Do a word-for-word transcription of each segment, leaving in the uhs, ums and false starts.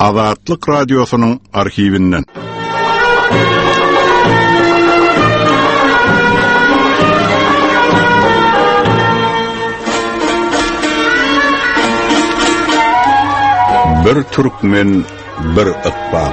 Azatlyk radiosynyň arhiwinden. Bir türkmen, bir ıkbal.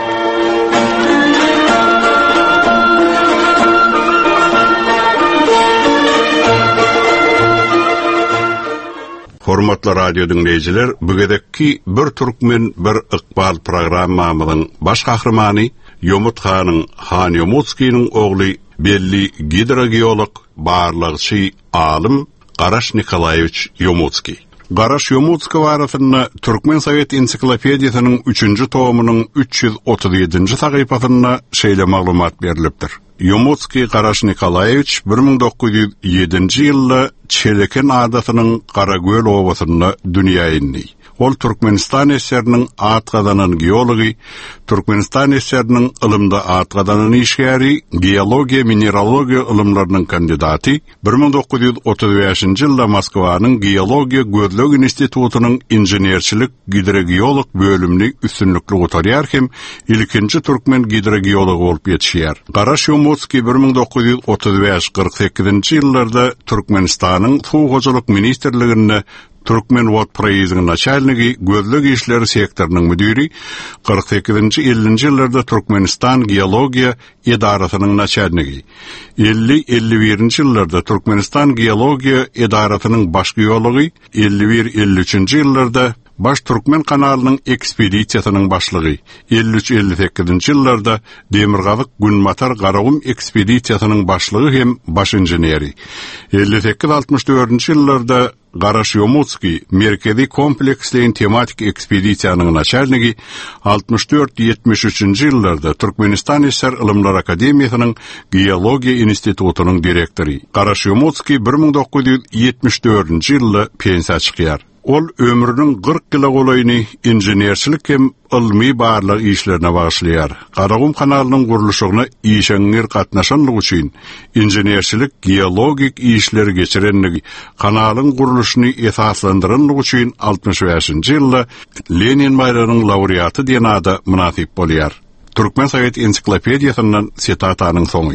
Hormatly radio dinleyijiler, bugedekki bir türkmen, bir ıkbal programmamyzyň baş gahrymany Yomut Hanyň Han Yomutskiň ogly belli gidrogeolog barlygçy alim Garaş Nikolaýewич Yomutski. Garaş Yomutski warasyna Türkmen Sowet ensiklopediýasynyň üçünji tomynyň üç yüz otuz ýedinji sahypasyna şeýle maglumat berilipdir. Yomutski Garaş Nikolaýewich bir ming dokuz yüz yedinji ýylda Çeleken adasynyň Garagöl owasyna dünýä indi. Ol Türkmenistan eseriniň at gazanan geology, Türkmenistan eseriniň ilmda at gazanan işgäri, geologiya, mineralogiya ilmlarynyň kandidaty, bir ming dokuz yüz otuz beşinji ýylda Moskwanyň Geologiya Gözleg institutynyň injenerçilik gidrogeolog bölümini üstünlükli otaryar hem ilkinji türkmen gidrogeology bolup ýetişýär. Garaş Yomutski bir ming dokuz yüz otuz beş kırk sekizinji ýyllarda Türkmenistanyň Suw hojalyk ministrliginde Türkmen Wot proýektining начальнigi, gözleg işleri sektorynyň müdiri, kırk sekizinji ellinji ýyllarda Türkmenistan Geologiya idarasynyň начальнigi, elli elli birinji ýyllarda Türkmenistan Geologiya idarasynyň baş geology, elli bir elli üçinji ýyllarda Baş Türkmen kanalynyň ekspedisiýasynyň başlygy, elli üç elli sekizinji ýyllarda Demirgazyk Günmatar Garagum ekspedisiýasynyň başlygy hem baş injeneri, elli sekiz altmış dördünji ýyllarda Garaş Yomutski merkezi komplekslerin tematik ekspedisiýanyň начальнigi, altmış dört ýetmiş üçinji ýyllarda Türkmenistan Eser Ilimler Akademiýasynyň Geologiya institutynyň direktori. Garaş Yomutski bir ming dokuz yüz ýetmiş dördünji ýylda pensiýa çykýar. Ol ömrüniň kırk ýyly golaýyny injenerçilik hem ilmi barlyk işlerine bagşlaýar. Garagum kanalynyň guruluşyna işeňler gatnaşanlygy üçin injenerçilik geologik işleri geçirenligi, kanalyň guruluşyny esaslandyranlygy üçin altmış beşinji ýylda Lenin bayrağynyň laureaty diýen ada münasip bolýar. Türkmen Sowet ensiklopediýasyndan sitatanyň soňy.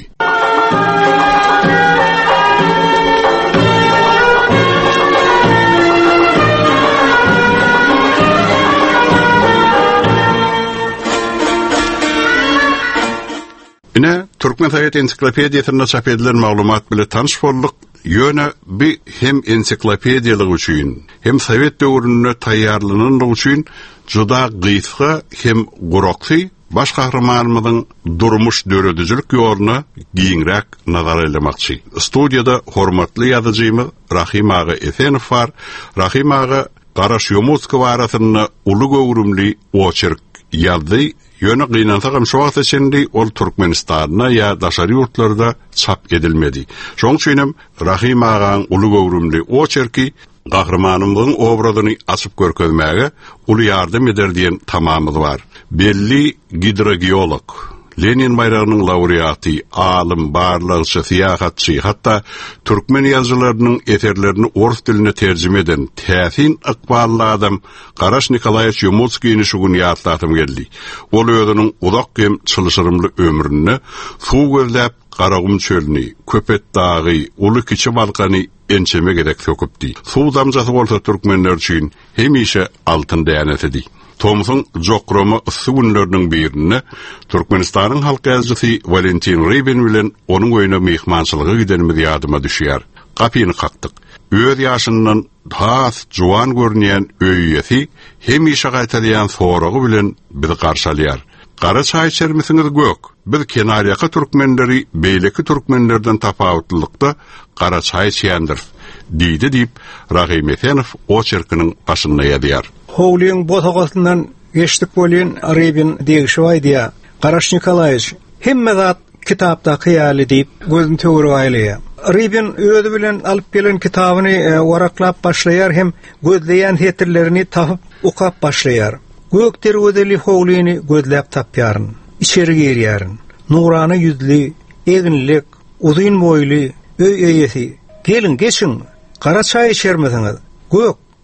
Ine Türkmen Sowet ensiklopediýasynda çap edilen maglumat bilen tanış boldyk. Ýöne bir hem ensiklopediýalyk üçin, hem Sowet döwrüne taýýarlananlyk üçin juda gysga hem gurokly baş gahrymanyň durmuş döredüjilik ýoluna giňrek nazar elemakçy. Studiýada hormatly ýazyjymyz Rahim ağa Efenov bar. Rahim ağa Garaş Yomutski warasyna uly göwrümli oçerk ýazdy. Ýöne gynansagyň şu wagt içinde ol Türkmenistanda ýa daşary ýurtlarda çap edilmedi. Şoň üçin Rahim ağaň uly göwrümli oçerki gahrymanynyň obrazyny açyp görkezmäge uly ýardym eder diýen tamamyz bar. Belli gidrogeolog, Lenin bayrağının laureatı, alim, barlygçy, siýahatçy, hatta Türkmen ýazgylarynyň eserlerini orus diline terjime eden täsin ykbally adam Garaş Nikolaýewich Yomutskiň şu gün ýatlatym geldi. Ol özüniň uzak hem çylşyrymly ömrüni suw gözläp Garagum çölüni, Köpet dagy, uly kiçi balkany ençeme gerek söküpdi. Suw damjasy bolsa türkmenler üçin hemişe altyn dänesidi. Thomson jokrama suwunlarynyň birini Türkmenistanyň halk ýazgysy Valentin Rybin bilen onuň öýüne mehmançylyga gidenimiz ýadyma düşýär. Gapyny kakdyk. Öz ýaşyndan has jowan görnýän öýüsi hemişe gaýtalýan soragy bilen bizi garşalýar. Gara çay içermisiňiz gök. Biz kenaryaky türkmenleri beýleki türkmenlerden tapawutlykda gara çay içýändir, diýdi diýip Rahim Efenov oçerkiniň başynda ýazýar. Howlyň botagasyndan geçdik bolýan Rybin degişi aýdýa. Garaş Nikolaýewich hemme zat kitapda hyýaly diýip gözüni töwürip aýlýar. Rybin özü bilen alyp gelen kitabyny waraklap başlaýar hem gözleýän hetirlerini tapyp okap başlaýar. Gökter ödeli howlyny gözläp tapýaryn, içeri girýäryn. Nurany ýüzli, eginlik, uzun boýly, öý öýesi. Gelin geçin, gara çay içermesiňiz. Gök,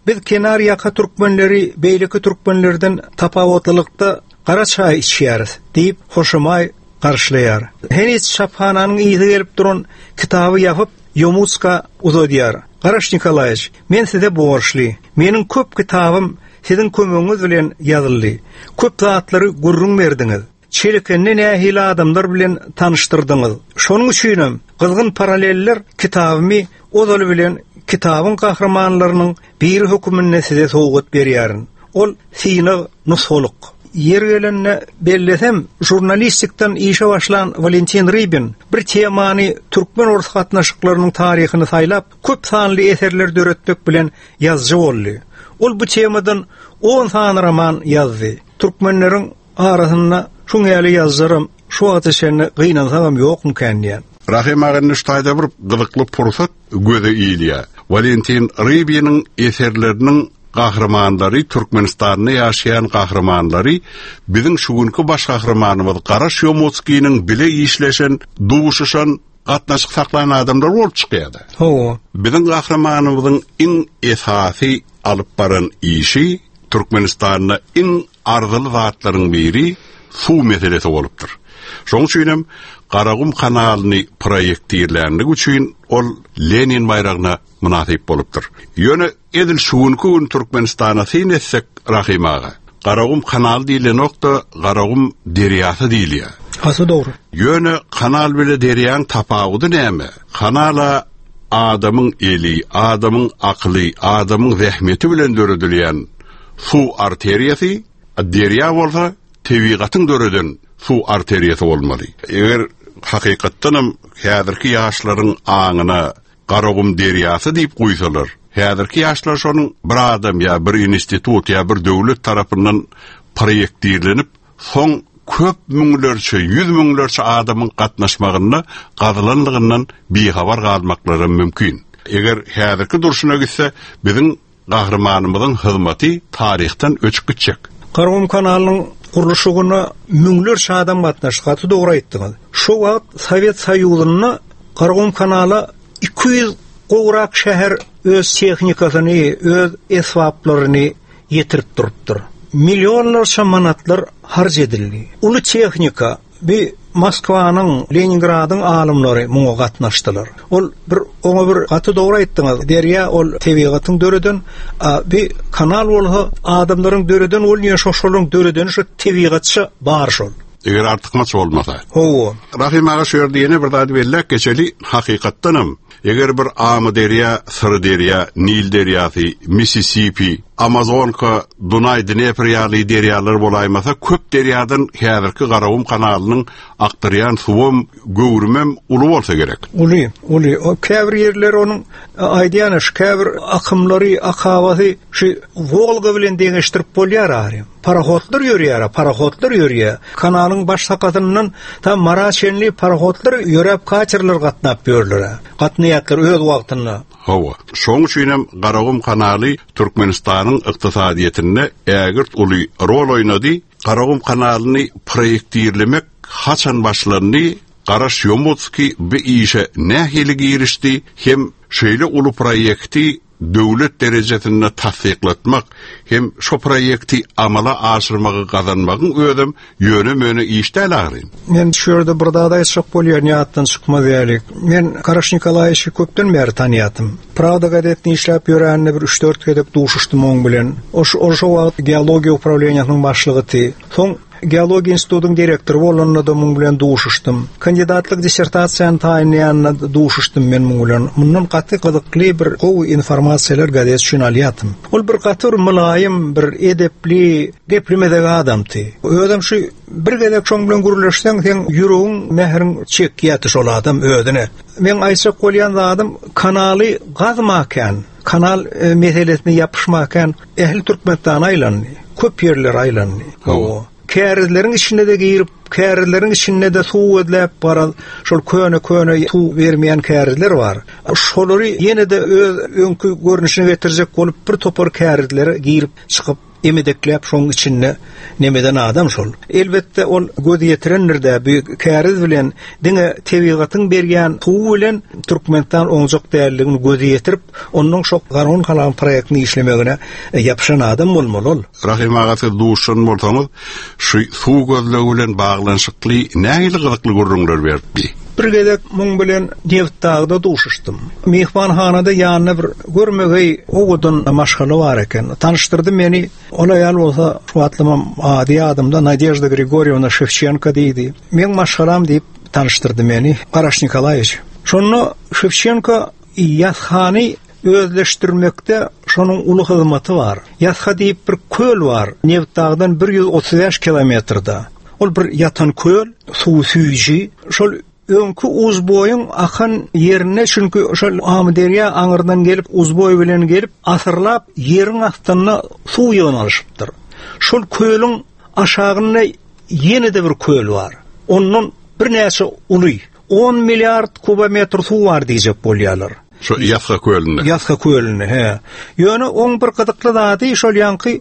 biz kenar yaka türkmenleri beýleki türkmenlerden tapawutlykda gara çay içýäris diýip hoşumay garşlaýar. Her hiç şaphananyň ýygy gelip duran kitaby ýapyp Yomutska uzadýar. Garaş Nikolaýew, men size borçly. Meniň köp kitabym sizin kömüňiz bilen ýazyldy. Köp zatlary gurrun berdiňiz. Çelikende nähili adamlar bilen tanıştırdyňyz. Şonuň üçin gylgyn paraleller kitabymy ozal bilen kitabyň kahramanlarynyň bir hökümine size sowgat berýärin. Ol Sina Nusoluk. Yer gelenne bellesem jurnalistikden işe başlan Valentin Rybin bir temany türkmen orus gatnaşyklarynyň taryhyny saýlap köp sanly eserler döretmek bilen ýazjy boldy. Ol bu temadan on san roman ýazdy. Türkmenleriň arasynda şoň ýaly ýazarym şu wagtda seni gynansaňam ýokmy kändiýän. Rahim agany ştaýda bir gyzykly pursat göze iýilýär. Valentin Rybiniň eserleriniň kahramanları Türkmenistanyň ýaşaýan kahramanları biziň şugunky baş kahramanymyz Garaş Yomutskiň bile işleşen, duşuşan, gatnaşyk saklayan adamlar bolup çykýardy. Ho, biziň kahramanymyzyň iň esasy alyp baran işi Türkmenistanyň iň arzyly zatlaryň biri suw meselesi bolupdyr. Şoň üçin Garagum kanalyny proýektirlenligi üçin ol Lenin bayragyna münasip bolupdyr. Ýöne edil şugunky Türkmenistana synetsek Rahimaga. Garagum kanaly diýilen nokta Garagum deriýasy diýilýär. Hasy dogry. Ýöne kanal bilen deriýanyň tapawudy näme? Kanala adamyň eli, adamyň akly, adamyň zähmeti bilen döredilýän suw arteriýasy, deriýa bolsa tebigatyň döreden suw arteriýasy bolmaly. Eger hakykatdanam häzirki ýaşlaryň aňyna Garagum deriýasy diýip goýsalar, häzirki ýaşlar şonuň bir adam ýa bir institut ýa bir döwlet tarapyndan proýektirlenip, soň köp müňlerçe, ýüz müňlerçe adamyň gatnaşmagyna gazylandygyndan bihabar galmaklary mümkin. Eger häzirki durşuna gitse, biziň gahramanymyzyň hyzmaty taryhdan öçüp gitjek. Garagum kanalynyň kuruluşyna müňlerçe adam gatnaşyp dogry aýtdyňyz. Şu wagt Sowet Soýuzyna Garagum kanaly iki yüz gowrak şäher öz tehnikasyny, öz esbaplaryny ýetirip durupdyr. Milyonlarça manatlar harj edildi. Uly tehnika bir Moskwanyň, Leningradyň alymlary muňa gatnaşdylar. Ol bir oňa bir gaty dogry aýtdyňyz. Derýa ol tebigatyň döreden, bir kanal bolsa adamlaryň döreden ol ýa şoşolyň döreden şu tebigatça bar şol. Eger artykmaç bolmasa. Ho. Rahim ağa şöýür diýene bir zat bellek geçeli hakykatdanam. Eger bir Amy derýa, Syry derýa, Nil derýasy, Mississippi, Amazonka, Dunay, Dnepr ýaly derýalar bolaýmasa, köp derýadan häzirki Garagum kanalynyň aktarýan suwum, göwürmem uly bolsa gerek. Uly, uly. O käbir ýerler onuň aýdýany käbir akymlary, akawaty şu Volga bilen deňeşdirip bolýar ary. Parahodlar ýörýär, parahodlar ýörýär. Kanalyň baş sakatyndan tam Maraşenli parahodlar ýörep kaçyrlar gatnap ýörler. Gatnaýatlar öz wagtynda. Hawa. Şoň üçin Garagum kanaly Türkmenistanyň ykdysadyetinde ägirt uly rol oýnady. Garagum kanalyny proýektirlemek haçan başlandy? Garaş Yomutski bu işe nähili girişdi? Hem şeýle uly proýekti döwlet derejesinde tasdiklatmak hem şu proýekti amala aşyrmagy gazanmagyň özüm ýöne möne işdäl agyryn. Men şurada bir dağda ýaşap bolýar ýatdan çykma diýelik. Men Garaş Nikolaýewy köpden beri tanýatym. Pravda gazetini işläp ýörände bir üç dört gedip duşuşdum oň bilen. O şu wagt geologiýa upravleniýasynyň başlygy. Soň Geologiya institutynyň direktory bolanyna da muň bilen duşuşdum. Kandidatlyk dissertasiýany taýinýanyna duşuşdum men muň bilen. Mundan gaty gyzykly bir gowy informasiýalar gazet üçin alýatym. Ol bir gatyr mulaýym, bir edepli, geplemedegi adamdy. Ödem şu bir gelek şoň bilen gürleşseň, sen ýüregiň, mehriň çekýäti şol adam ödüne. Men aýşak bolýan adam kanaly gazmakan, kanal e, meselesine ýapyşmakan ehli Türkmenistana aýlandy. Köp ýerler aýlandy. O kärizleriň içinde de girip, kärizleriň içinde de suw edläp baran, şol köne köne suw bermeýän kärizler bar. Şolary ýene de öz öňkü görnüşine getirjek bolup bir topar kärizleri girip çykyp emedeklep şoň içinde nemeden adam şol. Elbetde ol göz yetirenlerde büyük kärez bilen diňe tebigatyň bergen tuğ bilen Türkmenistan oňjak däerligini göz yetirip onuň şok garon kalan proýektini işlemegine yapşan adam bolmaly ol. Rahim agaty duşan bolsaňyz şu suw gözlegi bilen baglanşykly nähili gyzykly görüňler berdi. Bir gedek muň bilen Dewtdagda duşuşdum. Mehmanhanada ýanyna bir görmegey oğudun maşgaly bar eken. Tanıştırdı meni. Ola ýal bolsa şu atlamam adi adamda Nadezhda Grigorievna Shevchenko diýdi. Men maşgalam diýip tanıştırdı meni. Qarash Nikolaýevич. Şonu Shevchenko ýathany özleşdirmekde şonuň uly hyzmaty bar. Ýatha diýip bir köl bar. Dewtdagdan bir ýüz otuz beş kilometrda. Ol bir ýatan köl, suw süýji. Şol öňkü uzboýuň akan ýerine çünki şol Amderýa aňyrdan gelip uzboý bilen gelip asyrlap ýeriň astyna suw ýöneşipdir. Şol köliň aşagyna ýene-de bir köl bar. Onuň bir näçe uly on milliard kubometr suw bar diýjek bolýarlar. Şu Ýatha kölünde. Ýatha kölünde, he. Ýöne on bir gyzykly zady şol ýanky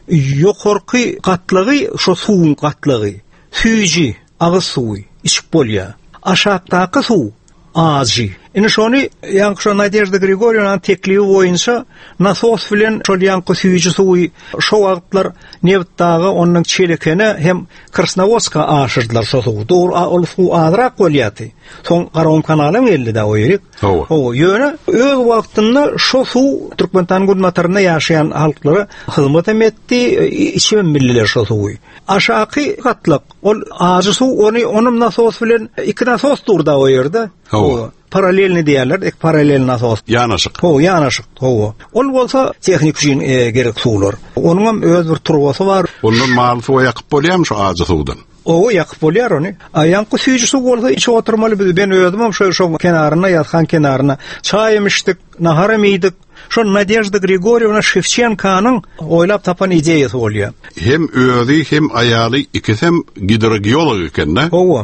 ýokarky gatlygy, şo suwun gatlygy, süýji, agyz suwy, içip bolýar. Aşağıdaki su azı. Ine şonu yankı Nadezhda Grigorievna teklifi boyunca nasos bilen şol yankı süýji suwy şo wagtlar Dewtdagy onuň çelekene hem Krasnovodska aşyrdylar şo suw. Dogry ol suw azrak bolýardy. Soň Garon kanalyň ellide oýryk. O ýöne öz wagtynda şo suw Türkmenistan gudmataryna ýaşaýan halklary hyzmat etdi, içime milliler şo suwy. Aşaky gatlyk ol azı suw ony onuň nasos bilen iki nasos durda oýardy. O paralelni diýerler, ek paralel nasos. Ýanaşyk. Ho, ýanaşyk. Ho. Ol bolsa tehnik üçin e, gerek suwlar. Onuň öz bir turbasy bar. Onuň mal suw ýakyp bolýarmy şu azı suwdan? O ýakyp bolýar ony. Aýanky süýji suw bolsa içe oturmaly biz. Ben özüm şo şo kenaryna ýatgan kenaryna çaý içdik, nahar ýedik. Şo Nadezhda Grigorievna Shevchenkonyň oýlap tapan ideýasy bolýar. Hem özi hem aýaly ikisem hidrogeolog eken-de. Ho.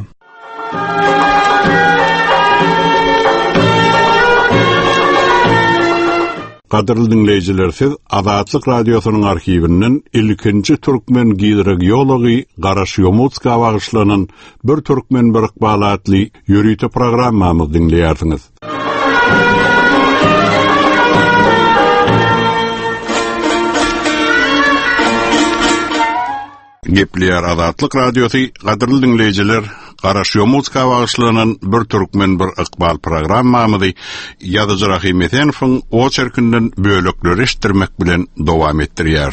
Qadirli dinleyijiler, siz Azatlyk radiosynyň arkiwinden ilkinji türkmen hidrogeology Qaraş Yomutska bagyşlanan bir türkmen bir ykbalatly ýürüýte programmamy dinleýärsiňiz. Gepleýär Azatlyk radiosy, qadirli dinleyijiler, Qaraş Yomutska bagyşlanan bir türkmen bir ykbal programmamy ýazyjy Rahim Etenowyň o çerkinden bölekleri eşitdirmek bilen dowam etdirýär.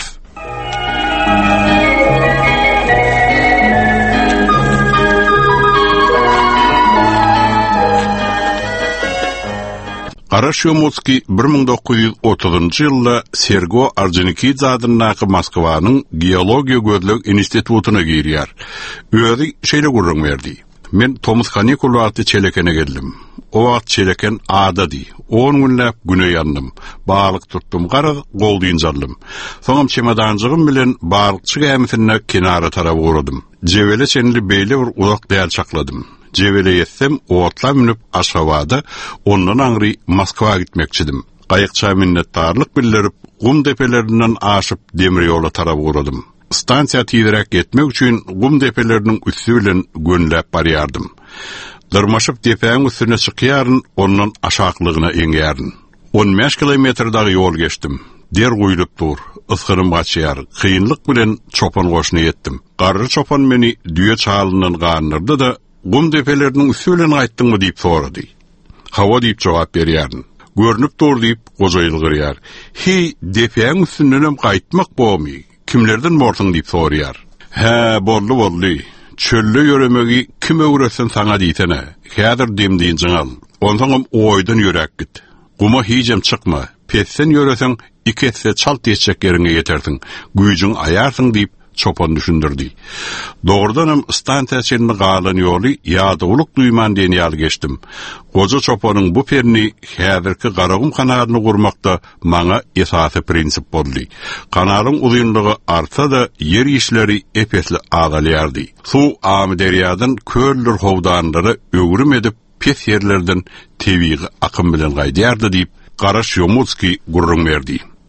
Qaraş Yomutski bir ming dokuz ýüz otuzynjy ýylda Sergo Orjonikidze adynyň Moskwanyň Geologiýa gözleg institutyna girýär. Özi şeýle gurrun berdi. Men Thomas Kanikuly atly çelekene geldim. O wagt çeleken adady. on günläp güne ýandym. Balyk tutdum, garaz goldy ýandym. Soňam çemadanjygym bilen balykçy gämisine kenara tarap uradym. Jebele çenli beýle bir uzak däl çakladym. Jebele ýetsem, otla minip aşawada, ondan aňry Moskwa gitmekçidim. Gaýykça minnetdarlyk bildirip, gum depelerinden aşyp demir ýola tarap uradym. Stansiýa tiýdirek gitmek üçin gum depeleriniň üstü bilen gönläp barýardym. Dyrmaşyp depäň üstüne çykýaryn, ondan aşaklygyna eňýäryn. on beş kilometrdagy ýol geçdim. Der goýulyp dur, ysgyrym gaçýar. Kynlyk bilen çopan goşuna ýetdim. Garry çopan meni düýe çalynyň gandyrdy da gum depeleriniň üstü bilen gaýtdyňmy diýip sorady. Hawa diýip jogap berýärdim. Görnüp dur diýip gojaýylgyrýar. Hi depäň üstünden gaýtmak bolmy? Kimlerden morsun diýip sorýar. He, boldy boldy. Çölle ýöremegi kim öwresen saňa diýsene. Häzir demdiň jaňal. Ondan oýdan ýörek git. Guma hijem çykma. Pessen ýöresen iki etse çalt ýetjek ýerine ýetersiň. Güýjüň aýarsyň diýip çopan düşündirdi. Doğrudanam stansiýa çenini galan ýoly ýadylyk duýman diýen ýaly geçdim. Goja çopanyň bu perni häzirki garagum kanalyny gurmakda maňa esasy prinsip boldy. Kanalyň uzunlygy artsa da ýer işleri epesli agalýardy. Suw Amderýadan köller howdanlary öwrüm edip pes ýerlerden tebiği akym bilen gaýdýardy diýip Qaraş Yomutski gurrun berdi.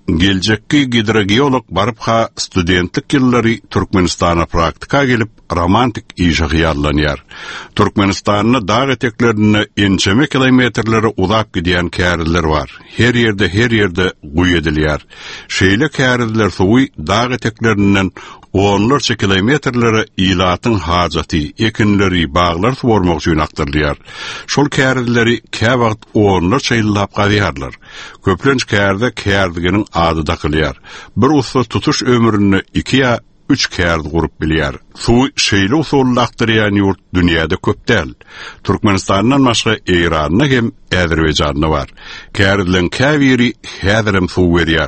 geljekki gidrogeolog barıp ha studentlik yılları Türkmenistana praktika gelip romantik işe hiyarlanıyar. Türkmenistan'ın dağ eteklerine ençeme kilometrleri uzak gidiyen kâriler var. Her yerde her yerde guy ediliyar. Şeyle kâriler suyu dağ eteklerinden onlarca kilometrlere ilatın hacatı, ekinleri, bağlar suvarmak üçün aktırlıyar. Şol kârileri kâvagt onlarca yıllap qadiyarlar. Köplenç kârde kârdigenin adı dakılıyar. Bir usta tutuş ömrünü iki ya üç kârdi kurup biliyar. Su şeyli usulü aktırıyan yurt dünyada köp del. Türkmenistan'dan başka İran'na hem Azerbaycan'na var. Kârdilen kâviri häzirem su veriyar.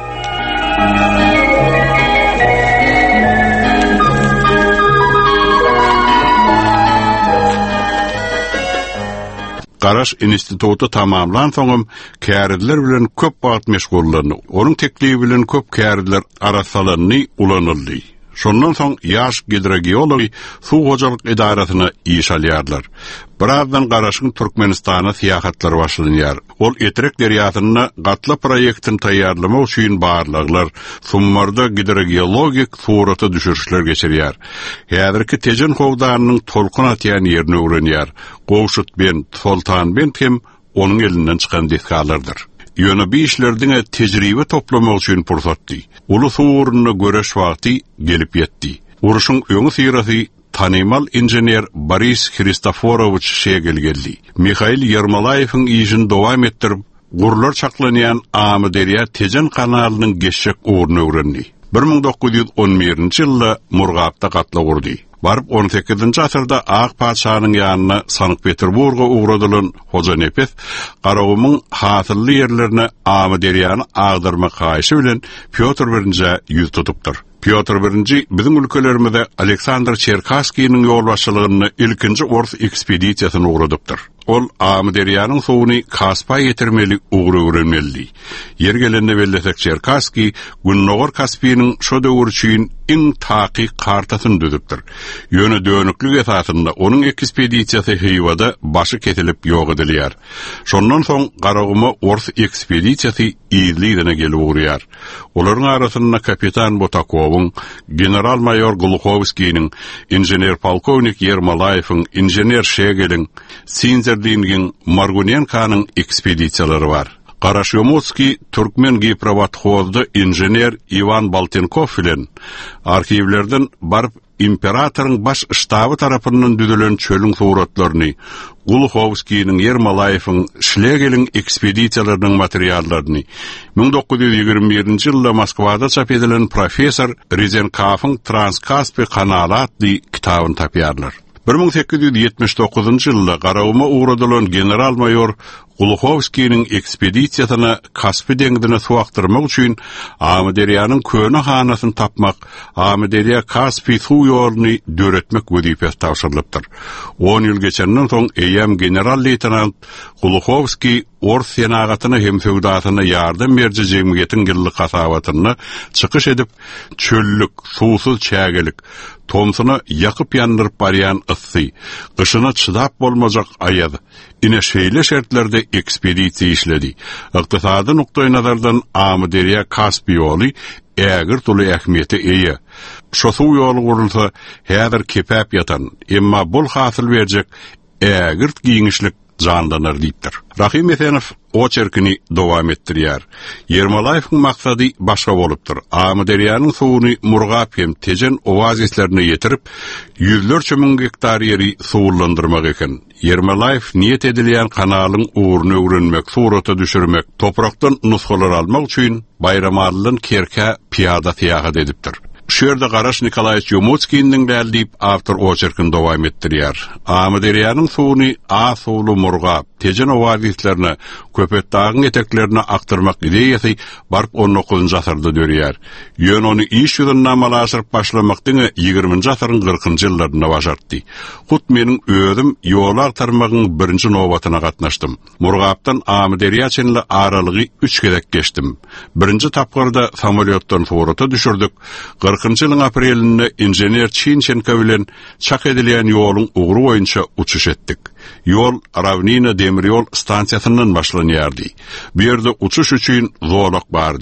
Qaraş institutu tamamlan soňam kâriler bilen köp wagt meşgullandy. Onuň teklibi bilen köp kâriler arasalanny ulanyldy. Şondan soň ýaş gidrogeology suw hojalyk idarasyna iş alýarlar. Birazdan Qaraşyň Türkmenistana syýahatlary başlanýar. Ol Etrek derýasyna gatla proýektin taýýarlamak üçin barlaglar summarda gidrogeologik suraty düşürüşler geçirýär. Häzirki Tejen howdanynyň tolkun atýan ýerini öwrenýär. Gowşut ben Sultan ben hem onuň elinden çykan detkalardyr. Ýöne bir işlerdiňe tejribe toplamak üçin pursatdy. Ulu suwuryny göreş wagty gelip ýetdi. Uruşyň öňü syrasy tanymal injener Boris Kristoforovich Şegel geldi. Mikhail Yermolayewiň işini dowam etdirip, gurlar çaklanýan Amuderiya Tejen kanalynyň geçşek uğruny öwrendi. bir ming dokuz ýüz on birinji ýylda Murgapda gatla gurdy. Barıp on sekizinji asyrda Ak Paçanyň ýanyna Sankt Peterburga ugradylan Hoja Nepes Qaragumyň hasylly ýerlerine Amuderiýany agdyrmak haýşy bilen Pyotr birinji ýüz tutupdyr. Pyotr birinji bizim ülkelerimizde Aleksandr Cherkassky'nin yol başçylygyny ilkinji Ors ekspedisiýasyna ugradypdyr. Ol Amuderiýanyň suwuny Kasp'a ýetirmeli ugry öwrenmeli. Yer gelende bellesek Cherkassky Günnogor Kaspynyň şo döwür üçin iň taky kartasyny düzüpdir. Ýöne dönüklik esasynda onuň ekspedisiýasy Hywada başy kesilip ýok edilýär. Şondan soň Garagumy Ors ekspedisiýasy ýylygyna gelip ugrýar. Olaryň arasynda kapitan Botakowyň, general mayor Gluchovskiň, injener polkovnik Yermolayewiň, injener Şegeliň, Sinzerdingiň, Margunenkaның ekspedisiýalary bar. Qaraşyomutski Türkmen Giprovatxozda injener Ivan Baltenkov bilen arxivlerden barıp imperatorun baş ştaby tarapyndan düzülen çölüň suratlaryny, Gluchovskiň, Yermolayewiň, Şlegeliň ekspedisiýalarynyň materiallaryny ming dokuz ýüz ýygrimi birinji ýylda Moskwada çap edilen professor Rezenkowyň Transkaspi kanaly adly kitabyny tapýarlar. bir ming sekiz ýüz ýetmiş dokuzunji ýylda Garagumy ugradylan general mayor Gluchovskiň ekspedisiýasyna Kaspy deňdine suwakdyrmak üçin Amuderiýanyň köne hanasyny tapmak, Amuderiýa Kaspy suw ýoluny döretmek wezipesi tapşyrylypdyr. on ýyl geçenden soň eýem general leytenant Gluchovski Ors senagatyna hem feowdatyna ýardam berji jemgyýetiň gilli kasabatyny çykyş edip çöllük, suwsuz çägelik, tomsyny ýakyp ýandyryp barýan ıssy, gyşyna çydap bolmajak aýaz, ine şeýle şertlerde ekspedisiýa işledi. Ykdysady nukdaý nazardan Amuderiýa Kaspy ýoly ägir tuly ähmiýeti eýe. Şo suw ýoly gurulsa häzir kepäp ýatan, emma bol hasyl berjek ägirt giňişlik jandanar diýipdir. Rahim Efenov oçerkini dowam etdirýär. Yermolayewiň maksady başga bolupdyr. Amuderiýanyň suwuny Murgap hem Tejen oazislerine ýetirip, ýüzlerçe miň hektar ýeri suwlandyrmak eken. Yermolayew niýet edilýän kanalyň uğruny öwrenmek, suraty düşürmek, toprakdan nusxalar almak üçin Bayramallyň Kerkä piyada syýahat edipdir. Şu ýerde Qaraş Nikolaýewiç Yomutskiň däldip awtor oçerkini dowam etdirýär. Amuderiýanyň suwuny a suwly Murgap, Tejen oazislerine, Köpetdagyň eteklerine aktyrmak ideýasy barp on dokuzunji asyrda dörýär. Ýöne ony iş ýüzünden amalaşyryp başlamakdyň ýygrimiňji asyryň kırkynjy ýyllaryna başartdy. Hut meniň özüm ýol agtarmagyň birinji nowatyna gatnaşdym. Murgapdan Amuderiýa çenli aralygy üç gezek geçdim. Birinji tapgyrda samolyotdan suraty düşürdük. kırkynjy ýylyň aprelinde injener Çinçenko bilen çak edilýän ýoluň ugry boýunça uçuş etdik. Yol Ravnina demir ýol stansiýasyndan başlanýardy. Bu ýerde uçuş üçin zorluk bardy.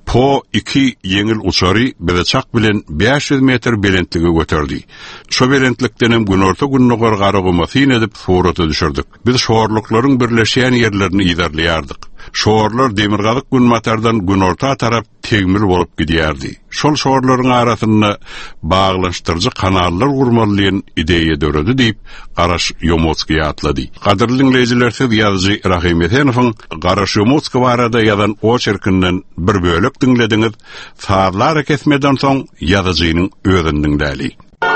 Po iki yengil uçary beçak bilen beş yüz metr belentlige göterdi. Şo belentlikden hem günorta gününe gargara masin edip surata düşürdük. Biz şoorluklaryň birleşýän ýerlerini idarlaýardyk. Şoorlar demirgalyk gün matardan günorta tarap tegmil bolup gidýärdi. Şol şoorlaryň arasyna baglanşdyrjy kanallar gurmalyan ideýa döredi diýip Garaş Yomotski atlady. Gaderli dinleýijiler, siz ýazyjy Rahim Etenowyň Garaş Yomotski barada ýazan o çerkinden bir bölek dinlediňiz. Saatlar kesmeden soň ýazyjynyň özünden däli.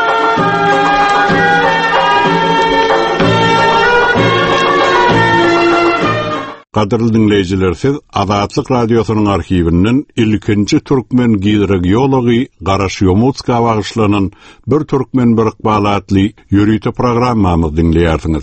Qadirli dinleyijiler, siz Azatlyk radiosynyň arhiwinden ilkinji türkmen gidrogeology Garaş Yomotska bagyşlanan bir türkmen bir ykbalatly ýürüýte programmamy dinleýärsiňiz.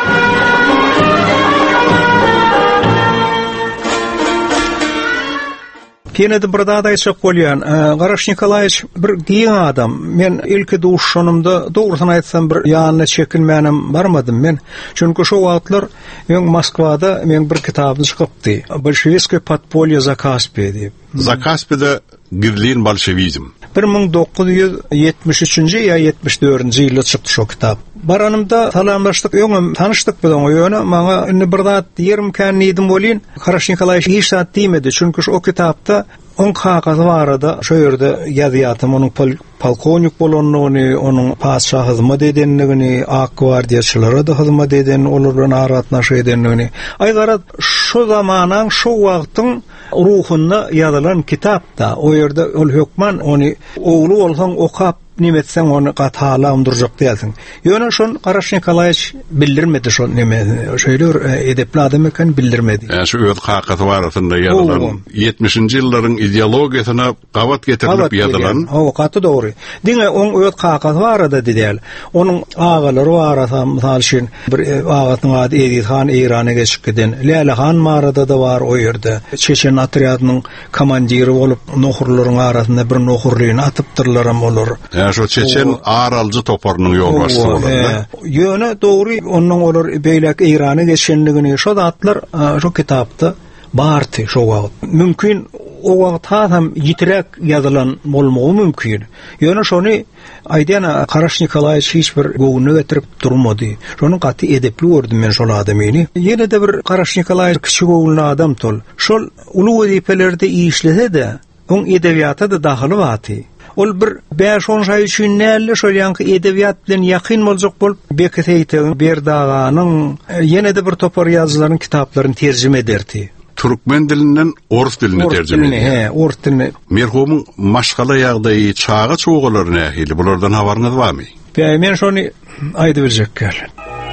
Ýene-de bir dada aýtsak bolýan, Garaş Nikolaýewiç bir giň adam. Men ilki duşşanymda dogrusyny aýtsam bir ýanyna çekilmänem barmadym men. Çünki şo wagtlar men Moskwada men bir kitabyny çykypdy. Bolşewiskiy podpolye Zakaspi diýip. Zakaspi'de girliň bolşewizm. bir ming dokuz ýüz ýetmiş üçinji ýa ýetmiş dördünji ýylda çykdy şo kitap. Baranymda salamlaşdyk, ýöňem tanışdyk bilen ýöne maňa indi bir zat ýerim kän diýdim bolýan. Garaş Nikolaýewiç hiç zat diýmedi, çünki o kitapda on kagazy barada şo ýerde ýazýatym onuň polkovnik bolanyny, onuň paşa hyzmat edenligini, ak gwardiýaçylara da hyzmat eden, olaryň aratnaşy edenligini. Aýgarat şo zamanyň şo wagtyň ruhunda ýazylan kitapda o ýerde ol hökman ony ogly bolsaň okap nimetsen onu gatala umdurjak diýelsiň. Ýöne şon Garaş Nikolaýewiç bildirmedi şo neme, şeýler edepli adam eken bildirmedi. Ýa şu öz hakaty barasynda ýazylan ýetmişinji ýyllaryň ideologiýasyna gawat getirilip ýazylan. O gaty dogry. Diňe oň öz hakaty barada diýel. Onuň agalary barada mysal üçin bir agatyň ady Edithan Eýrany geçip giden. Leylahan marada da bar o ýerde. Çeçen atryadynyň komandiri bolup nohurlaryň arasynda bir nohurlygyny atypdyrlaram bolar. Şo Çeçen araljy toparynyň ýolbaşçysy bolar. Ýöne dogry onuň olar beýlek Eýrany geçenligini şo zatlar şo kitapda barty şo wagt. Mümkin o wagt hem ýitirek ýazylan bolmagy mümkin. Ýöne şonu aýdýan Garaş Nikolaýewiç hiç bir gowuny getirip durmady. Şonu gaty edepli gördüm men şol adamyny. Ýene-de bir Garaş Nikolaýewiç kiçik gowunly adam tol. Şol uly wezipelerde işlese-de, oň edebiýata da dahyly baty. Ol bir beş on şaý üçin näle şol ýanky edebiýat bilen ýakyn boljak bolup Beketeytiň Berdaganyň ýene-de bir topar ýazylaryň kitaplaryny terjime ederdi. Türkmen dilinden Orus diline terjime edildi. He, Orus diline. Merhumyň maşgala ýagdaýy çağa çoğulary nähili bulardan habaryňyz barmy? Men şonu aýdyp berjek gel.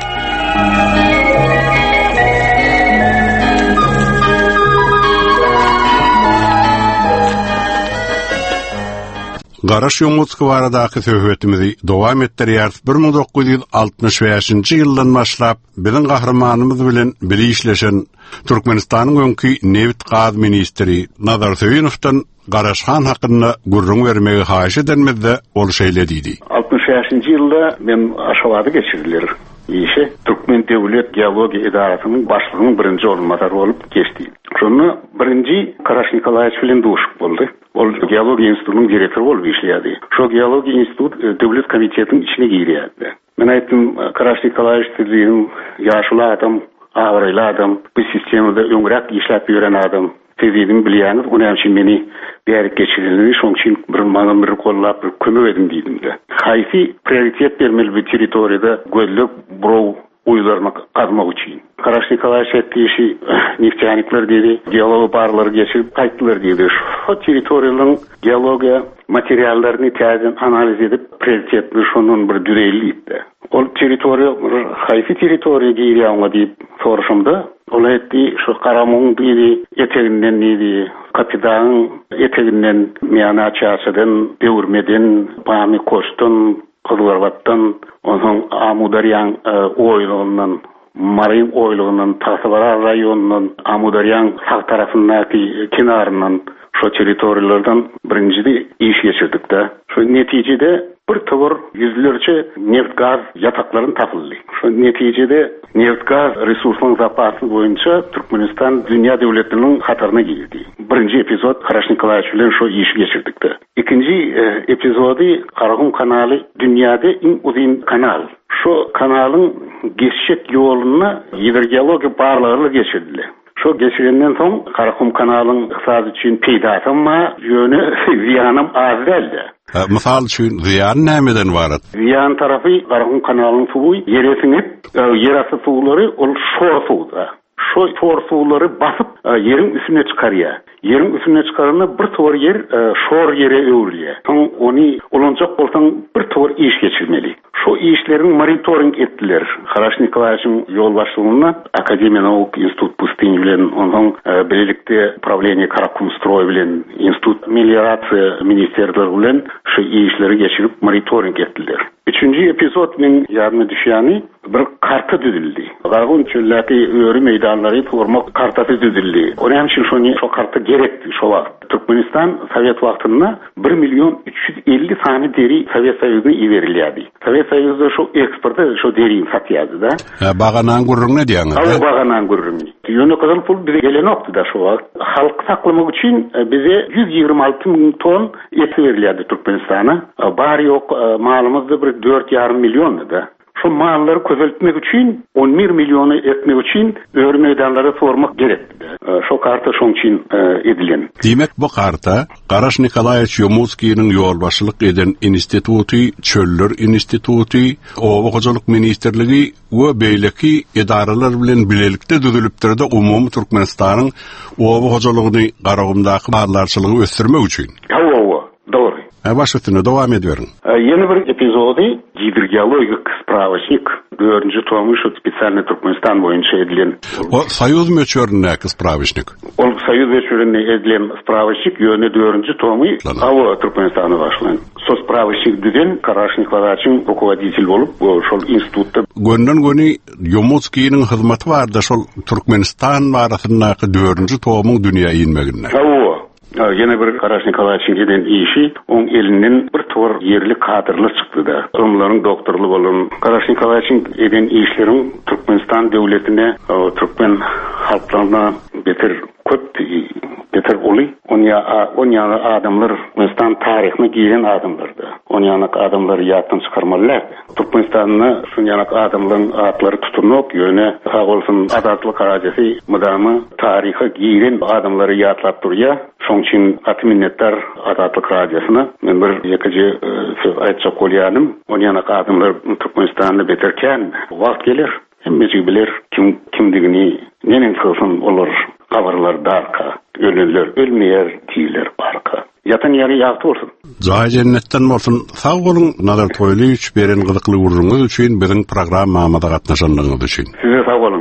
Garaş Yomotski baradaky söhbetimizi dowam etdirýär. bir ming dokuz ýüz altymyş beşinji ýyldan başlap biziň gahramanymyz bilen biri işleşen Türkmenistanyň öňki Newit gaz ministri Nazar Söýenowdan Garaşhan hakkında gurrun vermegi haýyş edenmizde ol şeýlediydi. altymyş beşinji ýylda men Aşgabatda geçirdiler. Işe Türkmen Dewlet Geologiýa Idarasynyň başlygynyň birinji ornatary bolup geçdi. Şonu birinji Garaş Nikolaýewiç bilen duşup boldy. Ol Geologiýa institutynyň direktory bolup işleýärdi. Şo Geologiýa institut döwlet komitetiniň içine girýärdi. Men aýtdym, Garaş Nikolaýewiç diýdim, ýaşly adam, agryly adam, bu sistemada öňrek işläp ýören adam. Tezidin bilýäňiz, onuň üçin meni bärik geçirildi, şoň üçin bir maňa bir gollap bir kömek edin diýdim de. Haýsy prioritet bermeli bu territoriýada gözlep burov uýlarma gazmak üçin. Garaş Nikolaýewiç etdiýi neftianikler diýdi, geolog barlary geçirip gaýtdylar diýdi. Şo territoriýanyň geologiýa materiallaryny täzeden analiz edip prioritetini şonun bir düreýli. Ol territoriýa haýsy territoriýa girýärmi diýip soraşymda, ol etdi şu Karamoň diýdi, eteginden diýdi, Kapitanyň eteginden Miýana çaşydan, Dewirmeden, Bamy Koşdun, Kızlarbatdan, onuň Amudarýan oýlundan, Maryň oýlundan, Tasbara raýonundan, Amudarýan sağ tarapyndaky kenaryndan şo territoriýalardan birinjide iş geçirdik de. Şu netijede bir tavır yüzlerce neft gaz yatakların tapıldı. Şu neticede neft gaz resursunun zapası boyunca Türkmenistan dünya devletlerinin hatarına girdi. Birinci epizod Karaş Nikolaevich bilen şu işi geçirdikti. İkinci e, epizodi Karahum kanalı dünyada en uzun kanal. Şu kanalın geçecek yoluna hidrogeoloji bağlarıyla geçirdiler. Şu geçirenden son Karahum kanalın iqtisadi için peydatı ama yönü ziyanım az değildi. Misal üçün ziyan nämeden barat? Ziyan tarafı Karahum kanalının suyu yere sinip, yerası suları ol şor suuda. Şu şor suları basıp yerin üstüne çıkarıyor. Yerin üstüne çıkarına bir tavır yer şor yere öğürüyor. Son onu olacak olsan bir tavır iş geçirmeli. Şu işlerin monitoring ettiler. Karaş Nikolaevich'in yol başlığına Akademiya Nauk Institut Pustin bilen, ondan birlikte Правление Karakumstroy bilen, Institut Meliorasiya Ministerleri bilen şu işleri geçirip monitoring ettiler. Üçüncü epizod men yarına düşýäni bir karta düzüldi. Gargun çölläki öýri meydanlary tormak kartası düzüldi. Onuň üçin şonu şu karta gerekdi şu wagt. Türkmenistan Sovet wagtynda bir milyon üç yüz elli sany deri Sovet Soýuzyna iberilýärdi. Sovet Soýuzda şu eksporta şu deriň satýardy da. Ha baganan gurrun ne diýäňiz? Ha baganan gurrun. Ýöne kadar pul bize gelen okdy da şu wagt. Halk saklamak üçin bize yüz ýygrima alty ming ton et berilýärdi Türkmenistana. Bari ýok malymyzda bir dört yarım milyon da. Şu malları közeltmek için on bir milyonu etmek için öğre meydanlara sormak gerekti. Şu karta şoň için edilen. Demek bu karta Karaş Nikolaevich Yomutski'nin yolbaşçılık eden institutu, Çöller Institutu, Owa Hojalyk Ministerligi we beýleki idaralar bilen bilelikde düzülipdirdi umumy Türkmenistanyň owa hojalygyny garagymdaky barlarçylygy ösdürmek üçin. Hawa, doğru. Baş üstüne devam ediyorum. Yeni bir epizodi Gidrogeologik spravочник dördüncü tomu şu spesialny Türkmenistan boyunça edilen. O Soyuz möçöründäki spravочник. O Soyuz möçöründe edilen spravочник ýöne dördüncü tomu Awa Türkmenistana başlan. So spravочник düzen Karaş Nikolaevich'in rukovodитель bolup şol institutda gönden göni Yomutski'nin hyzmaty barda şol Türkmenistan barasyndaky dördüncü tomuň dünýä inmeginde. Yine bir Karaş Nikolaevich'in eden işi, on elinden bir tavır yerli kadrlar çıktı da. Onların doktorlu bolun. Karaş Nikolaevich'in eden işlerin Türkmenistan devletine, Türkmen halklarına beter köp beter oli. Onya onya adamlar Türkmenistan tarihine giren adamlardı. Onyanak adamları yattan çıkarmalılardı. Türkmenistan'na şunyanak adamların adları tutunup yöne hagolsun adatlyk harajasy mydamy tarihe giren adamları yatlat durýar. Şoň üçin aty minnetdar adatlyk rajasyna men bir ýekiji söz aýtjak bolýanym. Onyanak adamlar Türkmenistanda beterken wagt gelir. Hemmesi bilir kim kimdigini nenen kılsın olur. Kabarlar darka, ölüler ölmeyer, diýler barka. Yatan ýeri ýagty bolsun. Jaý jennetten bolsun. Sag bolun Nazar Toýlyç beren gyzykly gurruňyz üçin, biziň programmamyzda gatnaşanlygyňyz üçin. Size sag bolun.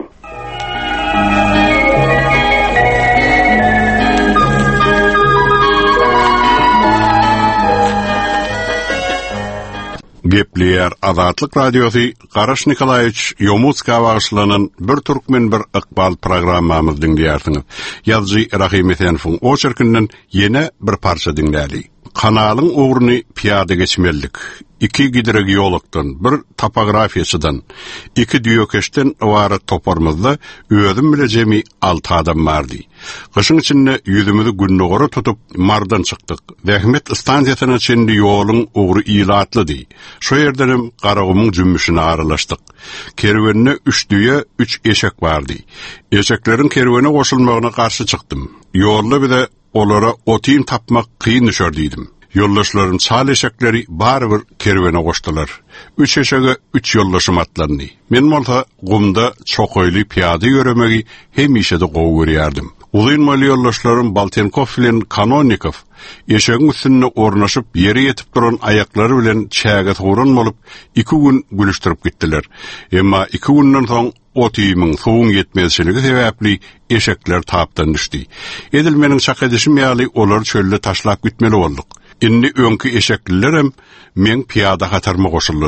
Gepleyer Azatlyk Radiosu Karaş Nikolaevich Yomutska bagyşlanan bir türkmen bir ykbal programmamyzy dinleýärsiňiz. Ýazgy Rahim Esenowň oçerkinden ýene bir parça dinläli. Kanalyň ogruny piýada geçmellik. İki hidrogeologdan, bir topografiýaçydan, iki diýökeşden ibaret toparmazda özüm bilejemi alty adam bardy. Gyşyň içinde ýüzümizi günnogora tutup mardan çykdyk. Zähmet stansiýasyna çendi ýoluň ogry ýylatlydy. Şo ýerdenim garagymyň jümmüşine aralaşdyk. Kerwenine üç düýe, üç eşek bardy. Eşekleriň kerwene goşulmagyna garşy çykdym. Ýolda bize olara otyn tapmak kıyın düşerdiydim. Yoldaşlarım çal eşekleri bari bir kervene koştular. Üç eşege üç yoldaşım atlandı. Men molta gumda çokoyly piyada yöremegi hem işe de gow görýärdim. Uzun maly yoldaşlarım Baltenkov bilen Kanonikov eşeğin üstüne ornaşıp yere yetip duran ayaklary bilen çäge toğran bolup iki gün gülüşdirip gittiler. Emma iki günden soň otymyň soğuň yetmezçiligi sebäpli eşekler tapdan düşdi. Edilmeniň şak edişim ýaly olar çölde taşlap gitmeli bolduk. Indi öňkü eşeklilerem men piyada hatarma goşuldylar.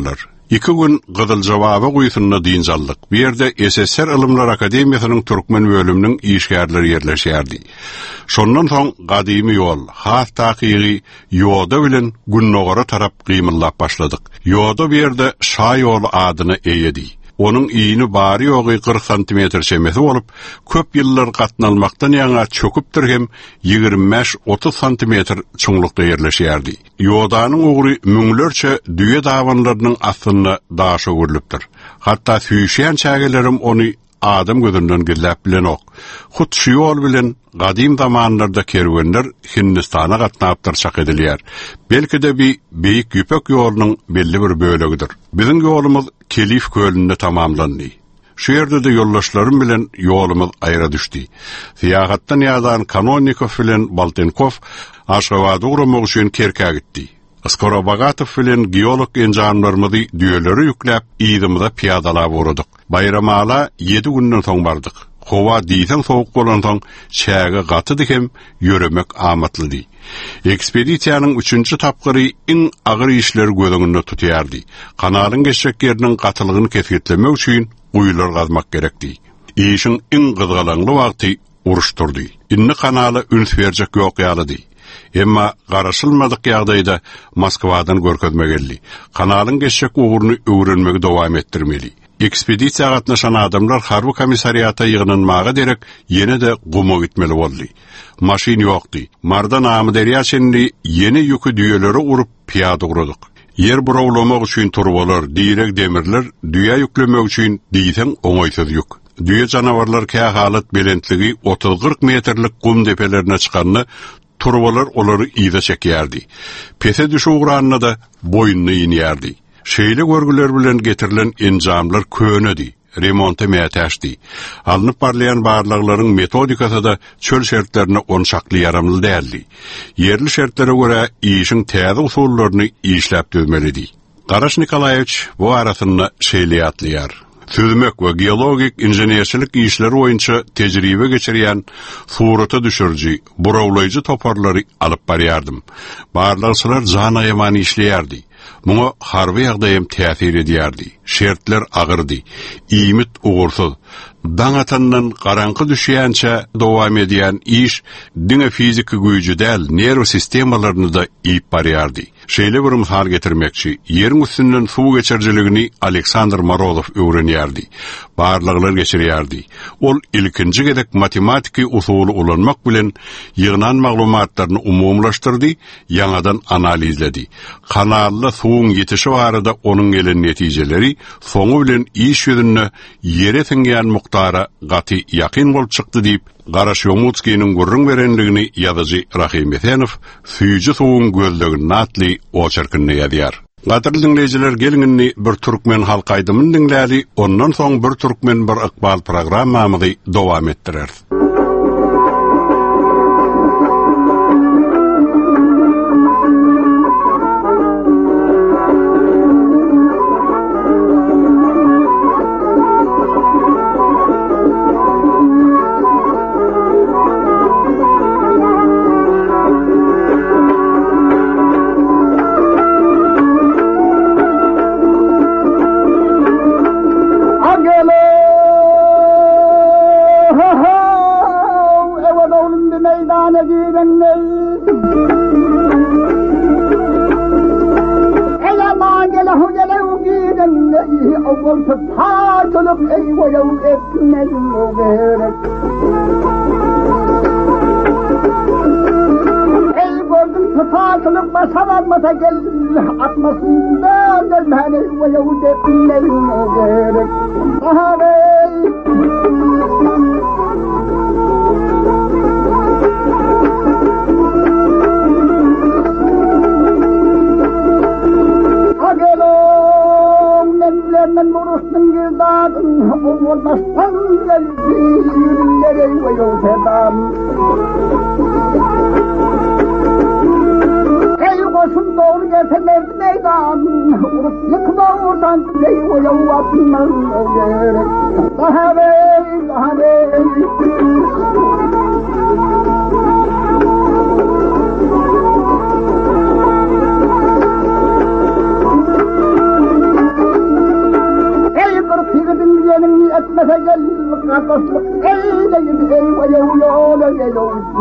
iki gün Gıdıl jababa goýusyna dynjaldyk. Bir ýerde S S S R Ilymlar Akademiýasynyň türkmen bölüminiň işgärleri ýerleşýärdi. Şondan soň gadymy ýol, has takygy ýoda bilen Günnogara tarap gymyllap başladyk. Ýoda bir ýerde Şa ýoly adyny eýedi. Onun iýini bary ýogy kırk santimetr şemesi bolup, köp ýyllar gatnalmakdan ýaňa çöküpdir hem ýygrimi beş otuz santimetr çoňlukda ýerleşýärdi. Ýodanyň ugry müňlerçe düýe dawanlarynyň astyna daşa görülipdir. Hatda süýşýän çägelerim ony adam gözünden gillap bilen ok. Hut şu ýol bilen gadim zamanlarda kerwenler Hindistana gatnapdyr çak edilýär. Belki de bir beýik ýüpek ýolunyň belli bir bölegidir. Biziň ýolumuz Kelif kölünde tamamlandy. Şu ýerde de ýollaşlarym bilen ýolumuz aýra düşdi. Siýahatdan ýazan Kanonikow bilen Baltenkov Aşgabat ugramak üçin Kerkä gitdi. Skorobagatov bilen geolog enjamlarymyzy düýeleri ýükläp ýydymyza piýadalap uradyk. Bayramala yedi günden soň bardyk. Howa diýsen sowuk bolan soň çäge gatydy hem ýöremek amatlydy. Ekspedisiýanyň üçünçi tapgyry iň agyr işleri gözüňde tutýardy. Kanalyň geçjek ýeriniň gatylygyny kesgitlemek üçin uýlar gazmak gerekdi. Işiň iň gyzgalanly wagty uruşturdy. Inni kanaly üns berjek ýok ýalydy. Emma garaşylmadyk ýagdaýda Moskwadan görkezmegelli. Kanalyň geçjek uguruny öwrenmegi dowam etdirmeli. Ekspedisiýa gatnaşan adamlar harby komissariýata ýygnanmaga derek ýene de gumo gitmeli boldy. Maşin ýokdy. Mardan amy derýaçyndy ýene ýükü düýeleri urup piýada guradyk. Yer burawlamak üçin turbalar, direk demirler, düýe ýüklemek üçin diýsen oňaýsız ýük. Düýe janawarlar kä halat belentligi otuz kırk metrlik gum depelerine çykany turbalar olary ýyda çekýärdi. Pese düşü ugranyna da boyunny ýynýärdi. Şeýle görgüler bilen getirilen enjamlar könedi, remonta mätäşdi. Alınıp barlayan barlaklaryň metodikasy da çöl şertlerine onşakly yaramly däldi. Yerli şertlere göre işin täze usullaryny işläp dözmelidi. Qaraş Nikolaýewiç bu arasyny şeýle ýatlaýar. Sözmek we geologik inženýerçilik işleri boýunça tejribe geçirýän surata düşürji, burawlaýjy toparlary alyp barýardym. Barlagçylar jana ýaman işleýärdi. Muňa harby ýagdaýym täsir edýärdi. Şertler agyrdy. Ýmit ugursyz. Daňatandan garaňky düşýänçe dowam edýän iş diňe fiziki güýji däl, nerw sistemalaryny da ýyp barýardy. Şeýle bir misal getirmekçi, ýeriň üstünden suw geçirjiligini Aleksandr Morozov öwrenýärdi. Barlaglar geçirýärdi. Ol ilkinji gedek matematiki usuly ulanmak bilen ýygnan maglumatlaryny umumlaşdyrdy, ýangadan analizledi. Kanalda suwun ýetişi barada onuň gelen netijeleri soňu bilen iş ýüzüne ýere siňýän muktara gaty ýakyn bolup çykdy diýip Garaş Yomutskiýnyň gurrun berenligini ýazyjy Rahim Efenov süýji suwun gözlegini atly oçerkynny ýazýar. Gatyrly dinleýijiler, geliňini bir türkmen halk aýdymyny dinläli, ondan soň bir türkmen bir ykbal programmamyzy dowam etdirer.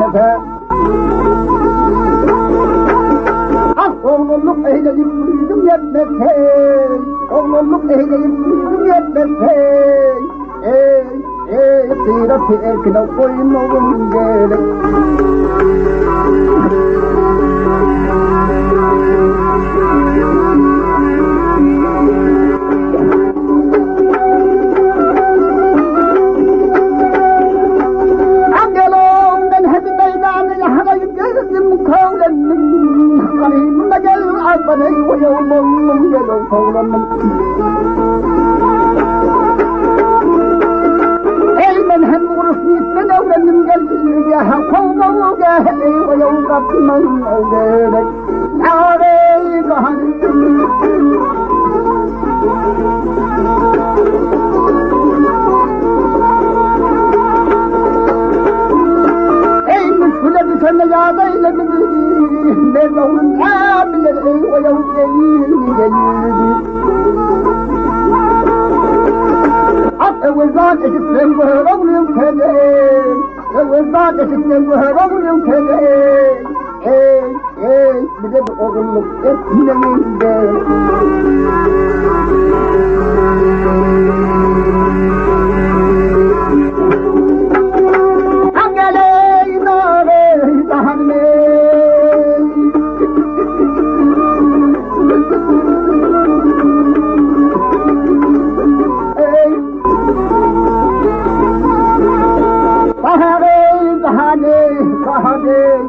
yetmese oğluluk eyleyip büyüdüm yetmese oğluluk eyleyip büyüdüm yetmese ey ey sıyratı erkine koyun oğlum gerek Beni uyumum gelin kavramım Eymen hem urusnitten öğrendim geldi ya kovdum ya uyum kapman öğrenek Ağrey gahanım Eymen şöyle bir sene yağda eyledim Ben oğlum abiler ey o yavuz gelirdi gelirdi At evvelzat eşitlen bu oğlum kele Evvelzat eşitlen bu oğlum kele Ey ey bize bir oğulluk etmeminde Angeley nare dahanme Bahane, bahane, bahane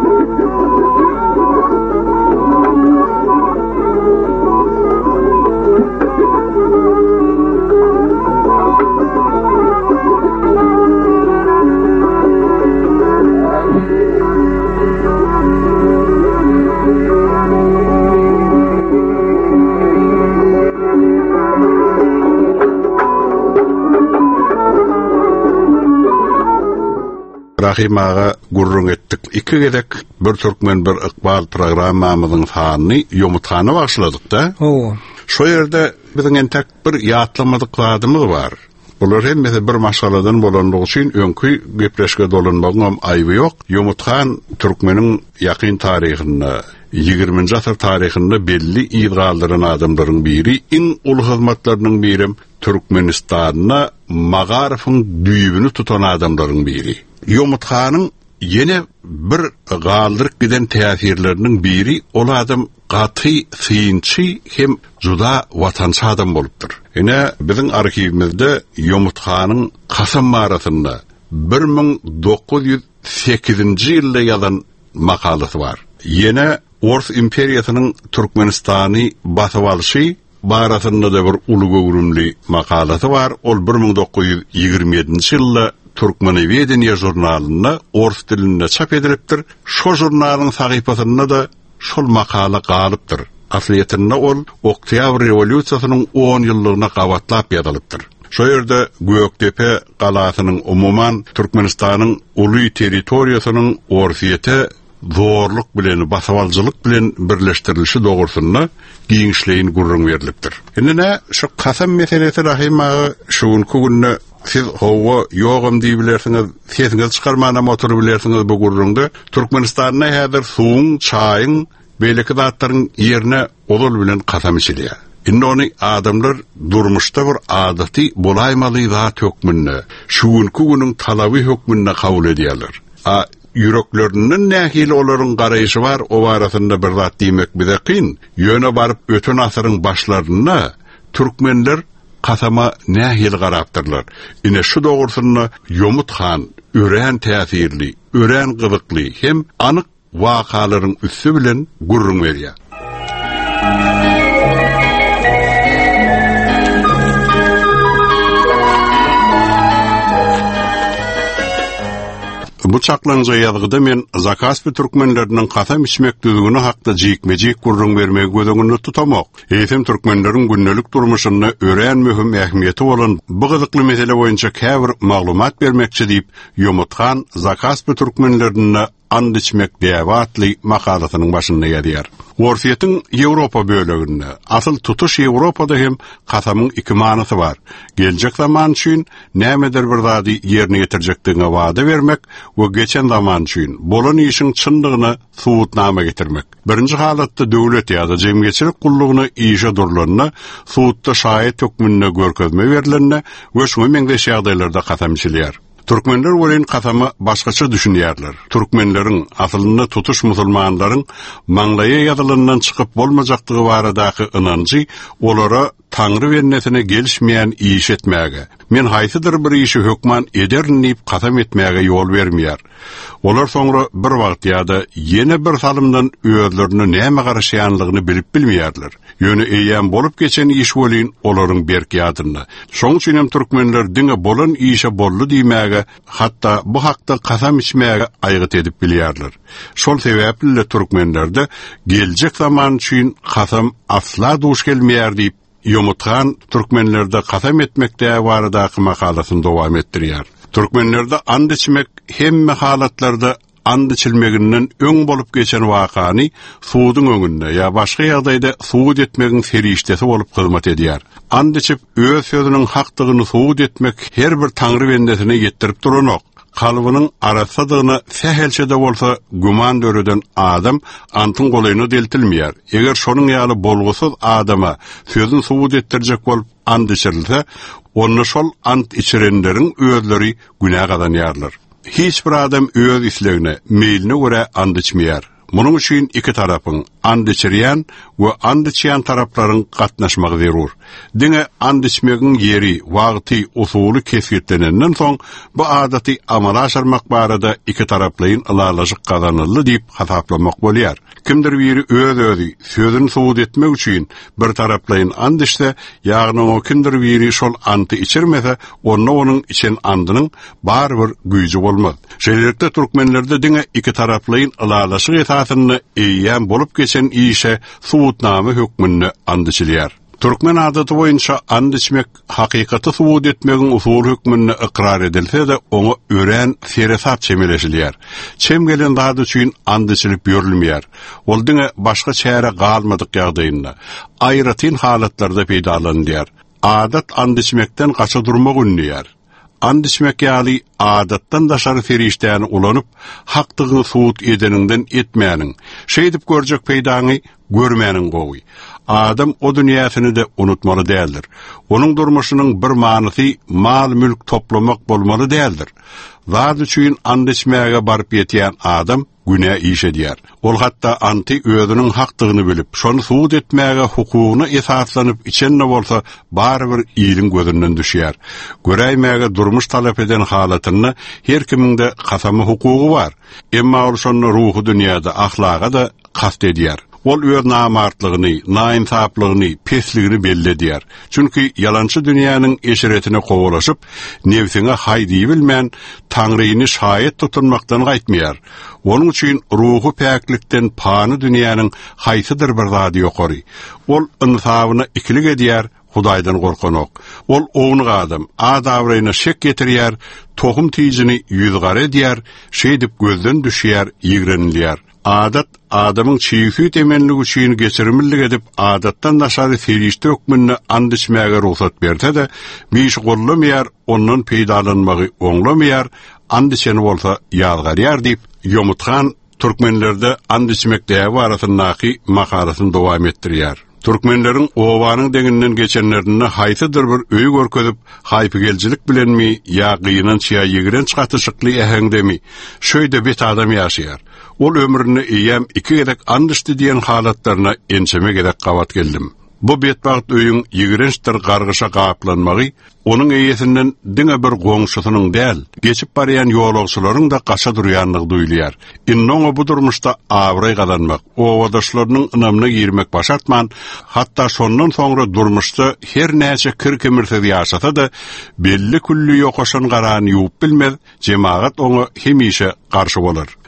Rahim ağa gurrun ettik. İki gedek bir Türkmen bir iqbal programmamızın faani Yomuthan'a başladık da. Oo. Şu yerde bizim entek bir yatlamadık vadımız var. Bular hem mesela bir masaladan bolandığı için önkü gepleşke dolanmağın ayıbı yok. Yomuthan Türkmenin yakın tarihinde yigirminci asır tarihinde belli idgalların adamların biri, in ulu hizmetlerinin biri Türkmenistan'na Magarif'in düyübünü tutan adamların biri. Yomuthan'ın yine bir galdırık giden tesirlerinin biri, ol adam katı, sıyınçı hem juda vatansı adam bolupdur. Yine bizim arşivimizde Yomuthan'ın Kasım mağarasında bir bin dokuz yüz sekizinci yılda yazan makalası var. Yine Ors İmperiyasının Türkmenistan'ı basıp alışı barasında da bir ulu gurumlu makalası var. Ol bir bin dokuz yüz yigirmi yedinci yılda Türkmeniye Dünya jurnalında Ors dilinde çap ediliptir. Şu jurnalın sayfasında da şol makala kalıptır. Asliyetinde ol Oktyabr Revolüsyasının on yıllığına qavatlap yazılıptır. Şu yerde Göktepe qalasının umuman Türkmenistan'ın ulu teritoriyasının orsiyete zorluk bilen, basavalcılık bilen birleştirilişi doğrusunda giyinçleyin gurrun veriliptir. Şimdi ne? Şu Kasım meselesi Rahim ağı şuunku gününe siz hova yoğum diyebilirsiniz, sesiniz çıkarmana motoru bilirsiniz bu gurrunda. Türkmenistan'na hadir suğun, çayın, belki zatların yerine olur bilen Kasım içiliyor. Şimdi onu adamlar durmuşta bir adati bolaymalı zat hükmünne, şuunku günün talabi hükmünne kabul ediyorlar. A yüreklerinin nehil oların qarayışı var, o arasında bir zat demek bize kıyın. Yöne barıp ötün asırın başlarına Türkmenler Kasama nehil qaraptırlar. Yine şu doğrusunda Yomuthan ören tesirli, ören qıvıklı hem anık vakaların üssü bilen gurrun veriyor. Bu çaklanca yazgıda men Zakaspi Türkmenlerinin Kasam içmek düzgünü haqda jikmejik gurrun vermegi gözüňünde tutamak. Eýsem Türkmenlerin günnelik durmuşyny ören möhüm ähmiýeti bolan bu gyzykly mesele boýunça käbir maglumat bermekçi diýip Yomuthan Zakaspi Türkmenlerine and içmek diýäwatly makalatynyň başynda ýazýar. Orsiýetiň Ýewropa böleginde, asıl tutuş Ýewropada hem kasamyň iki manysy bar. Geljek zaman üçin nämedir bir zady ýerine getirjekdigine wada bermek we geçen zaman üçin bolan işiň çyndygyny suwutnama getirmek. Birinji halatda döwlet ýa-da jemgyýetçilik gullugyny işe durulanyna, suwutda şahyt hökmüne görkezme berilenine we şoňa meňzeş ýagdaýlarda kasam içilýär. Türkmenler bolan kasamy başgaça düşünýärler. Türkmenleriň asylyny tutuş musulmanlaryň maňlaýa ýazylyndan çykyp bolmajakdygy baradaky ynanjy olara Tanrı wernetine gelişmeýän iş etmäge, men haýsydyr bir işi hökman ederin diýip kasam etmäge ýol bermeýär. Olar soňra bir wagt ýa-da ýene bir salymdan özlerini näme garaşýanlygyny bilip bilmeýärler. Ýöne eýän bolup geçen iş bolýan olaryň berki ýadyna. Şoň üçin hem türkmenler diňe bolan işe bolly diýmäge, hatda bu hakda kasam içmäge aýgyt edip bilýärler. Şol sebäple türkmenlerde geljek zaman üçin kasam asla duş gelmeýär diýip Ýomuthan türkmenlerde kasam etmekde baradaky makalasyny dowam etdirýär. Türkmenlerde and içmek hemme halatlarda and içilmeginden öň bolup geçen wakany suwudyň öňünde ýa başga ýagdaýda suwut etmegiň ferişdesi bolup hyzmat edýär. And içip öz sözüniň hakdygyny suwut etmek her bir taňry wendesine ýetdirip duranok. Kalbynyň arasadygyny sähelçede bolsa guman döreden adam antyň golaýyny deltilmeýär. Eger şonuň ýaly bolgusyz adama sözün suwut etdirjek bolup and içirilse, onu şol and içirenleriň özleri günah gadanýarlar. Hiç bir adam öz islegine, meýline görä and içmeýär. Munuň üçin iki tarapyň, and içirýän we and içýän taraplaryň gatnaşmagy zerur. Diňe and içmegiň ýeri, wagty, usuly kesgitlenenden soň bu adaty amala aşyrmak barada iki taraplaryň ylalaşyk gazanyldy diýip hasaplamak bolýar. Kimdir biri öz özi sözüni suwut etmek üçin bir taraplaryň and içse, ýagny o kimdir biri şol anty içirmese, onda onuň içen andynyň bar bir güýji bolmaz. Şeýlelikde türkmenlerde diňe iki taraplaryň ylalaşyk esasyny eýýän bolup geçen işe suwutnama hökmünde and içilýär. Türkmen adaty boýunça and içmek hakykaty suwut etmegiň usul hökmünde ikrar edilse-de oňa ören feresat çemeleşilýär. Çem gelen zat üçin and içilip ýörilmeýär. Ol diňe başga çäre galmadyk ýagdaýynda aýratyn halatlarda peýdalanýar. Adat and içmekden gaça durmak ünlüýär. And içmek ýaly adatdan daşary ferişdäni ulanyp hakdygyny suwut edeninden etmäniň, şeýdip görjek peýdaňy görmäniň gowy. Adam o dünýäsini de unutmaly däldir. Onuň durmuşynyň bir manysy mal mülk toplamak bolmaly däldir. Zat üçin and içmäge baryp ýetýän adam günä iş edýär. Ol hatda anty özüniň hakdygyny bilip, şonu suwut etmäge hukugyny esaslanyp içenne bolsa, barbyr ýylyň gözünden düşýär. Göräýmäge durmuş talap eden halatyny her kimiň de kasamy hukugy bar. Emma ol şonu ruhy dünýäde ahlaga da kast edýär. Ol öz namartlygyny, nainsaplygyny, pesligini belli edýär. Çünki yalançy dünýäniň eşiretine kowalaşyp, nefsine haýdy bilmän Taňryny şahyt tutunmakdan gaýtmaýar. Onun üçin ruhu päklikden pany dünýäniň haýsydyr bir zady ýokary. Ol insabyna ikilik edýär, Hudaýdan gorkanok. Ol owny adam, adawryna şek getirýär, tohum tijini ýüzgar edýär, şeýdip gözden düşýär, ýigrenilýär. Adat adamyň çiýfi temenligi üçin geçirimlik edip adatdan daşary ferişde hökmünde and içmäge ruhsat berse-de, biş gollamaýar, ondan peýdalanmagy oňlamaýar, and içeni bolsa ýazgarýar diýip Ýomuthan türkmenlerde and içmek däwi arasyndaky makalasyny dowam etdirýär. Türkmenleriň owanyň deňinden geçenlerini haýsydyr bir öý görkezip, haýpygelçilik bilenmi ýa gyýynan çya ýigren çykatyşykly äheňdemi şöýde bet adam ýaşaýar. Ol ömrüni eýem iki gerek and içdi diýen halatlaryna ençeme gerek gawat geldim. Bu betbaht öýüň ýigrençdir gargyşa gaplanmagy, onun eýesinden diňe bir goňşusynyň däl, geçip barýan ýolagçylaryň da gaça durýanlygy duýulýar. Innoňa bu durmuşda awry gadanmak, owadaşlarynyň ynamyna girmek başartman, hatda şondan soňra durmuşda her näçe kir kemirse ýaşasa-da, belli külli ýokaşan garany ýuwup bilmez, jemaat oňa hemişe garşy bolar.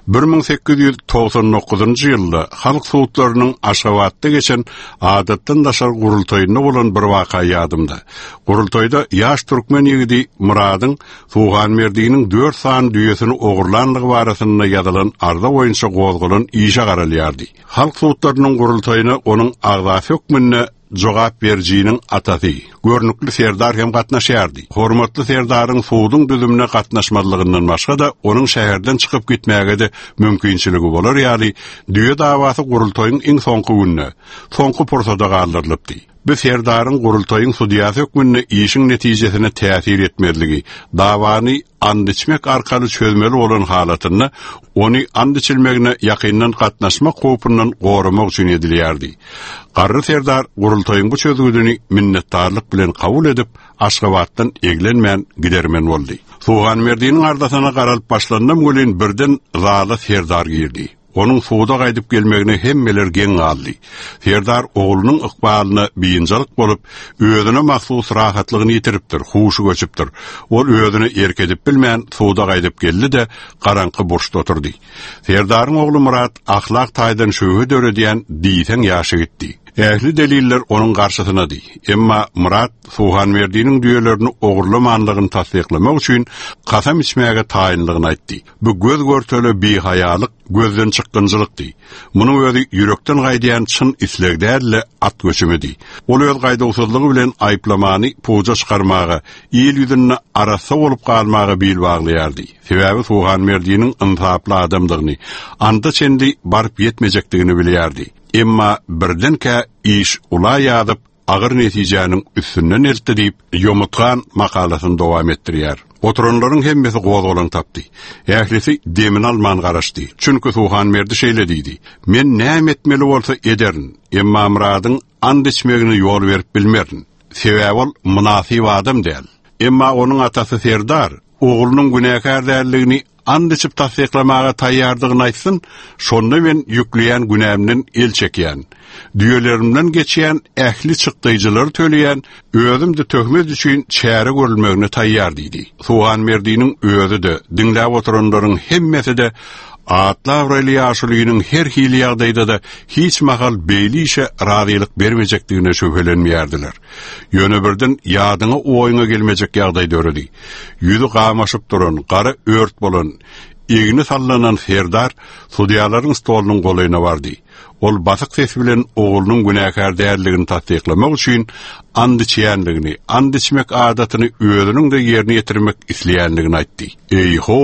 bir ming sekiz yüz toksan dokuzuncu ýylda halk suwutlarynyň Aşgabatda geçen adatdan daşar gurultoýunda bolan bir waka ýadymda. Gurultoýda ýaş türkmen ýigidi Muradyň Suwhanmerdiňiň dört san düýesini ogurlandygy barasynda ýazylan arda boýunça gozgulan işe garalýardy. Halk suwutlarynyň gurultoýuny onuň agzasy hökmüne jogap berjiniň atasy, görnükli serdar hem gatnaşýardy. Hormatly serdaryň suwudyň düzümine gatnaşmadygyndan başga da onuň şäherden çykyp gitmäge de mümkinçiligi bolar ýaly düýe dawasy gurultoýuň iň soňky gününe, soňky pursada galdyrylypdy. Bu serdaryň gurultoýuň sudiýasy hökmüne işiň netijesine täsir etmedligi, dawany and içmek arkaly çözmeli bolan halatyny ony and içilmegine ýakyndan gatnaşmak howpyndan goramak üçin edilýärdi. Garry serdar gurultoýuň bu çözgüdüni minnetdarlyk bilen kabul edip Aşgabatdan eglenmän gidermen boldy. Suwhanmerdiňiň ardasyna garalyp başlandym gölen birden zala serdar girdi. Onun suwda gaýdyp gelmegine hemmeler geň aldy. Serdar oglunyň ykbalyna biýinjalyk bolup, özüne mahsus rahatlygyny ýitiripdir, huşy göçüpdir. Ol özüne erkedip bilmän suwda gaýdyp geldi de garanky burçda oturdy. Serdaryň ogly Murat ahlak taýdan şöhü döredýän diýsen ýaşy gitdi. Ähli deliller onun garşysyna di. Emma Murat Suwhanmerdiňiň düýelerini ogurlamanlygyny tasdiklamak üçin kasam içmäge taýynlygyny aýtdy. Bu göz görteli behaýalyk, gözden çykgynjylykdy. Munyň özi ýürekden gaýdýan çyn islegdärle at göçümedi. Ol öz gaýdawsuzlygy bilen aýplamany puja çykarmaga, ýyl ýüzüne arasa bolup galmaga bil baglaýardy. Sebäbi Suwhanmerdiňiň insaply adamdygyny, anda çendi barıp ýetmejekdigini bilýärdi. Emma birdenke iş ula ýadyp agyr netijäniň üstünden eltdi diýip Ýomutgan makalasyny dowam etdirýär. Oturanlaryň hemmesi gozgolan tapdy. Ählisi demin alman garaşdy. Çünki Suwhanmerdi şeýle diýdi: "Men näme etmeli bolsa ederin. Emma Muradyň and içmegine ýol berip bilmerin. Sebäbi ol munasyp adam däl. Emma onuň atasy serdar, oglunyň günäkär däldigini and içip tasdiklamaga taýýardygyny aýtsyn, şonda men ýükleýän günämden el çekýän, düýelerimden geçýän ähli çykdyjylar töleýän, özüm de töhmet üçin çäre görülmegine taýýar diýdi. Suwhanmerdiňiň özü de, dinläp oturanlaryň hemmesi de atla avreli ýaşulygynyň her hili ýagdaýda da hiç mahal beýli işe razylyk bermejekdigine şüphelenmeýärdiler. Ýöne birden ýadyňa oýuňa gelmejek ýagdaý döredi. Ýüzü gamaşyp duran, gara ört bolan, egini sallanan serdar sudiýalaryň stolunyň golayna bardy. Ol basyk ses bilen oglunyň günäkär därligini tasdiklamak üçin and içýänligini, and içmek adatyny özüniň de ýerine ýetirmek isleýänligini aýtdy. Ey ho,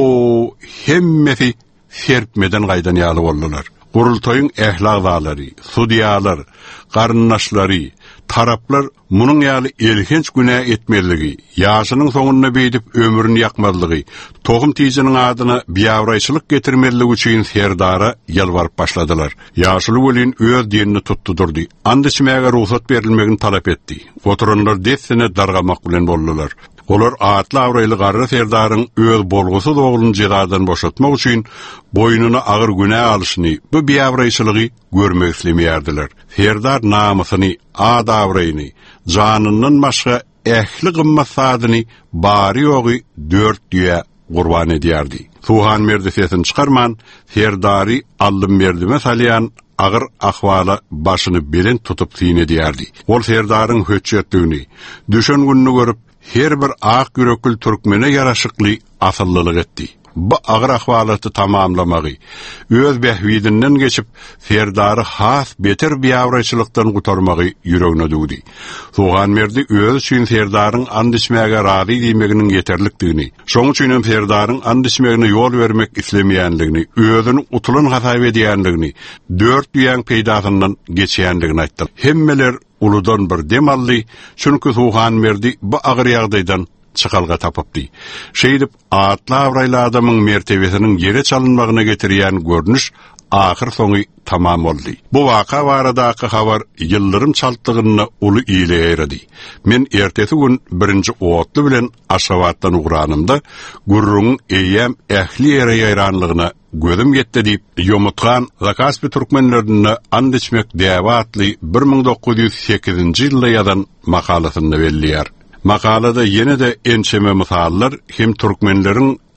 hemmesi serpmeden gaýdan ýaly boldular. Gurultoýuň ählak-zalary, sudiýalar, garynnaşlary, taraplar munyň ýaly elhenç günä etmeligi, ýaşynyň soňuna beýdip ömrüni ýakmalygy, tohum tiýjiniň adyna biýawraýçylyk getirmeligi üçin serdara ýalwaryp başladylar. Ýaşyly welin öz dinini tutdurdy. And içmäge ruhsat berilmegini talap etdi. Oturanlar dessine dargamak bilen boldular. Olar atly awraýly garry serdaryň öz bolgusy dogluny jedadan boşatmak üçin boýnuny agyr günä alyşyny, bu biýawraýçylygy görmek islemeýärdiler. Serdar namasyny, adawraýyny, janynyň başga ähli gymmat sadyny bary ýogy dört düýe gurban edýärdi. Suwhanmerdi sesini çykarman, serdary allym berdime salýan agyr ahwala başyny belen tutup syn edýärdi. Ol serdaryň höçetligini, düşen günni görüp her bir ak yürekli türkmene yaraşıklı asıllık etdi. Bu agyr ahwalaty tamamlamagy, öz behwidinden geçip serdary has beter biýawraýçylykdan gutarmagy ýüregine dugdy. Suwhanmerdi öz üçin serdaryň and içmäge razy diýmeginiň ýeterlikdigini, şoň üçin serdaryň and içmegine ýol bermek islemeýänligini, özüni utulan hasaýp edýänligini, dört ýaň peýdasyndan geçýänligini aýtdy. Hemmeler uludan bir dem aldy, çünki Suwhanmerdi bu agyr ýagdaýdan çıkalga tapıpdy. Şeýdip atly awraýly adamyň mertebesiniň ýere çalynmagyna getirýän görnüş ahir soňy tamam boldy. Bu waka baradaky habar ýyllarym çaltdygyny uly ýyle ýerdi. Men ertesi gün birinji owatly bilen Aşgabatdan ugranymda gurruň eýem ähli ýere ýaýranlygyna gözüm ýetdi diýip Ýomutgan Zakaspi türkmenlerini and içmek däwatly bir ming dokuz ýüz sekizinji ýylda ýazan makalasyny belliýär. Makalada yine de ençeme misallar hem türkmenlerin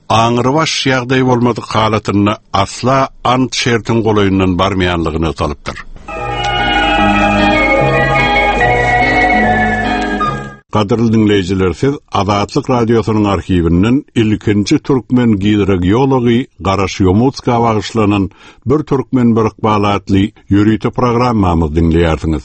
aňyrbaş ýagdaý bolmady halatyny asla ant şertin golaýyndan barmaýanlygyny talypdyr. Qadirli dinleyijiler, siz Azatlyk radiosynyň arhiwinden ilkinji türkmen gidrogeology Garaş Yomutska bagyşlanan bir türkmen bir ykbalatly ýürüýte programmamy dinleýärsiňiz.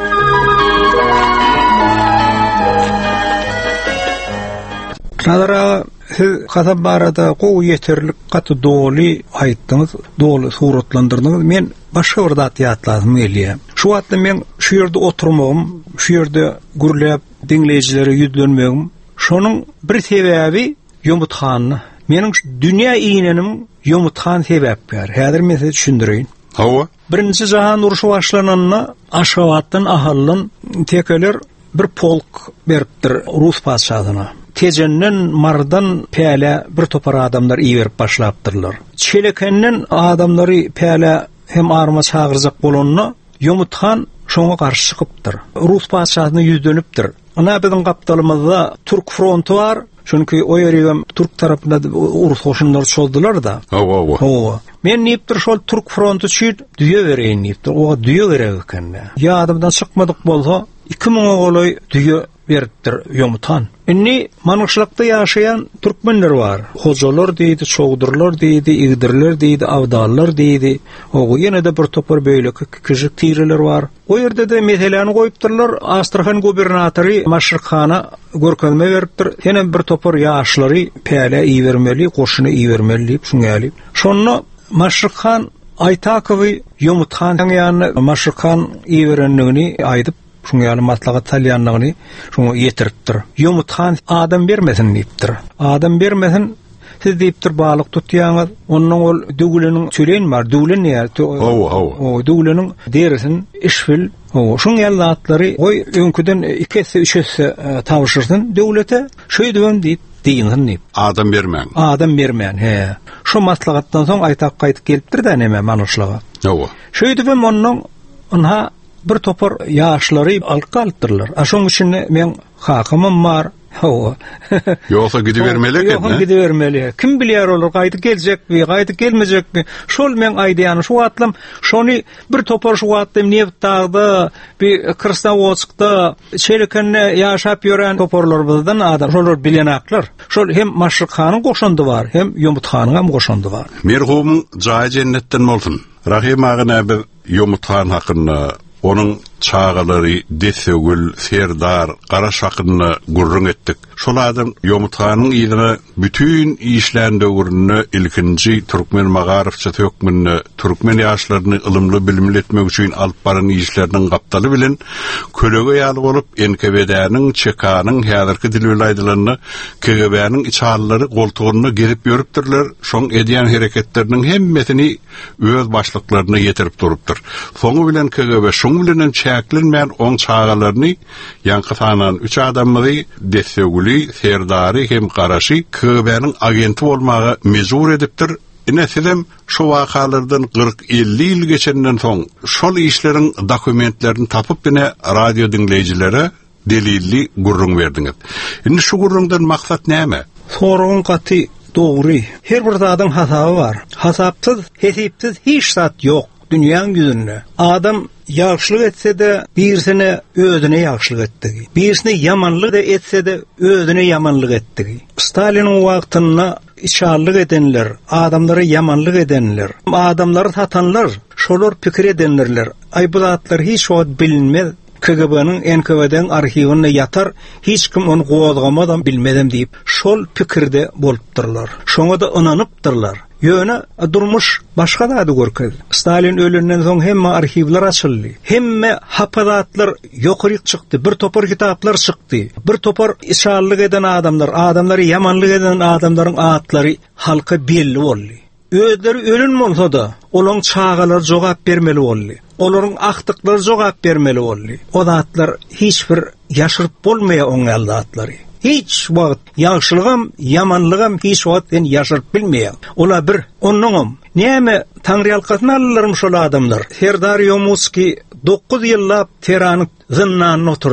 Kadara siz kasab barada gowy ýeterlik gaty doly aýtdyňyz, doly suratlandyrdyňyz. Men başga bir zat ýatladym elýär. Şu wagtda men şu ýerde oturmagym, şu ýerde gürläp dinleýijilere ýüzlenmegim, şonuň bir sebäbi Ýomutxany. Meniň dünýä iýnenim Ýomutxan sebäpdir. Häzir men size düşündirýin. Hawa Birinji jahan uruşy başlananyna Aşgabatdan ahallyn tekeler bir polk beripdir Rus padşahyna. Tejenden mardan päle bir topar adamlar iyi verip başlapdyrlar. Çelekenden adamlary päle hem arma çağırjak bolanyna Ýomutxan şoňa garşy çykypdyr. Rus padşahyna ýüzlenipdir. Ana biziň gapdalymyzda Türk frontu var. Çünkü o ýerem Türk tarapynda urus goşunlar çoldylar da. Hawa Hawa. Men nipdir şol Türk frontu üçin düýe bereýin nipdir. O düýe gerek eken. Ya adamdan çykmadyk bolsa iki ming ogloy düýe beripdir Ýomutxan. Inni manyşlykda ýaşaýan türkmenler var. Hojalar diýdi, çogdurlar diýdi, ýygdyrlar diýdi, awdallar diýdi. O ýene-de bir topar beýleki kişi tireler var. O ýerde de meselany goýupdyrlar. Astrahan gubernatory Maşrykxana görkezme beripdir. Ýene bir topar ýaşlary päle iýermeli, goşuny iýermeli diýip şuňaly. Şonu Maşrykxan Aytakowy Ýomutxan ýanyna Maşrykxan iýerenligini aýdyp şuňaly matlaga talýanlygyny şoňa ýetiripdir. Ýomutxan adam bermesin diýipdir. Adam bermesin, siz diýipdir balyk tutýaňyz, onuň ol döwleniň çöleň bar, döwlen ýa. Hawa hawa. O döwleniň derisin işfil, o şuň ýallatlary oý öňküden iki esse üç esse tabşyrsyn döwlete, şöýdüň diýip diýilýän diýip. Adam bermän. Adam bermän, he. Şu maslahatdan soň aýtak gaýtyp gelipdir da näme manyşlyga. Hawa. Şöýdüň onuň onha bir topar ýaşlary alqaltyrlar. Aşoň üçin men hakymym bar. Hawa. Ýoksa gidi bermeli eken. Ýok, gidi bermeli. Kim bilýär olar gaýdyp geljekmi, gaýdyp gelmejekmi? Şol men aýdýan şu atlam, şony bir topar şu atlam Neftagda, bir Krasnovodskda, çelekenne ýaşap ýören toparlarymyzdan adam şolar bilen aklar. Şol hem Maşrykxanyň goşandy bar, hem Ýomutxanyň hem goşandy bar. Merhumyň jaý jennetden bolsun. Rahim agana bir Ýomutxan hakyna, onun çağaları, Desegül, Serdar, Garaş hakyna gurrun etdik. Şol adam Ýomutxanyň ýylyna bütün işlän döwrüne ilkinji türkmen magarifçy tökmünni, türkmen ýaşlaryny ilimli bilimli etmek üçin alyp baran işleriniň gapdaly bilen kölege ýaly bolup N K B D'niň, C K Nyň häzirki dil bilen aýdylanyny K G B'niň içallary goltugyny gerip ýörüpdirler. Şoň edýän hereketleriniň hemmesini öz başlyklaryna ýetirip durupdyr. Soňu bilen K G B şoň bilen çäklenmän on çağalaryny ýanky sanan üç adammy Desegül, Serdary hem Garaşy K G B'niň agenti bolmagy mejbur edipdir. Inesilem şu wakalardan kırk elli ýyl geçenden soň şol işleriň dokumentlerini tapyp bine radio dinleýijilere delilli gurrun berdiňiz. Indi şu gurrundan maksat näme? Soruň gaty dogry. Her bir zadyň hasaby bar. Hasapsyz, hesipsiz hiç zat ýok dünýäň ýüzünde. Adam ýagşylyk etse de birisine özüne ýagşylyk etdi. Birisine ýamanlyk da etse de özüne ýamanlyk etdi. Staliniň wagtynda içarlyk edenler, adamlara ýamanlyk edenler, adamlary satanlar, şolar pikir edenler, ay bu zatlar hiç wagt bilinmez. K G B'niň N K B D'niň arhiwine ýatar, hiç kim onu gowazgamadan bilmedem diýip şol pikirde bolupdyrlar. Şoňa da inanypdyrlar. Ýöne durmuş başga da görkezdi. Stalin ölenden soň hemme arhiwler açyldy. Hemme hapadatlar ýokaryk çykdy. Bir topar kitaplar çykdy. Bir topar işarlyk eden adamlar, adamlary ýamanlyk eden adamlaryň atlary halka belli boldy. Özleri ölün bolsa da olaň çağalar jogap bermeli boldy. Olaryň akdyklary jogap bermeli boldy. O zatlar hiç bir ýaşyryp bolmaýa oňal zatlary. Hiç wagt ýagşylygam, ýamanlygam hiç wagt en ýaşyryp bilmeýär. Ola bir onuňam näme taňry ýalkasyna allarym şol adamlar. Serdar Ýomutski dokuz ýyllap Teranyň zynnanyna oturdy.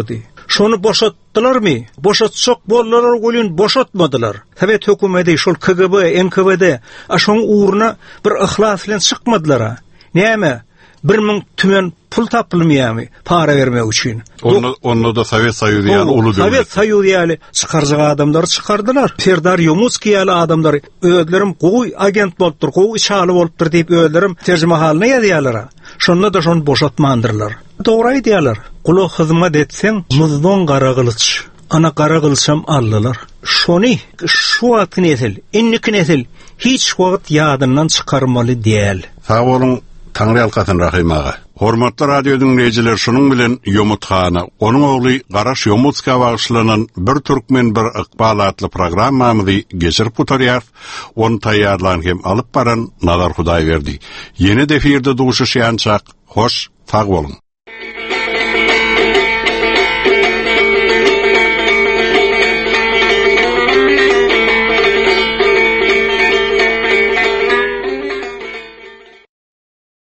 Şonu boşatdılarmı? Boşatsak bollar golün boşatmadılar. Tabii hökümeti şol K G B, N K V D aşoň uğruna bir ihlas bilen çıkmadylar. Näme? bir ming tümen pul tapylmaýarmy para vermek üçin. Onu onu da Sovet Soýuzy ýaly uly döwlet. Sovet Soýuzy ýaly çykarjak adamlar çykardylar. Serdar Yomutsky ýaly adamlar özlerim gowy agent bolupdyr, gowy işaly bolupdyr diýip özlerim terjime halyna ýazýarlar. Şonda da şonu boşatmandyrlar. Dogry aýdýarlar. Gulu hyzmat etseň muzdan gara gylyç. Ana gara gylsam allylar. Şony şu wagt nesil, inniki nesil hiç wagt ýadyndan çykarmaly diýel. Sag bolun, Taňry alkatyn Rahim aga. Hormatly radio dinleyijiler, şunun bilen Yomut Hana, onuň ogly Garaş Yomutska bagyşlanan bir türkmen bir ykbal atly programmamyzy geçirip oturýar. Onu taýýarlan hem alyp baran Nazar Hudaýberdi. Ýene defirde duşuşýançak, hoş, sag bolun.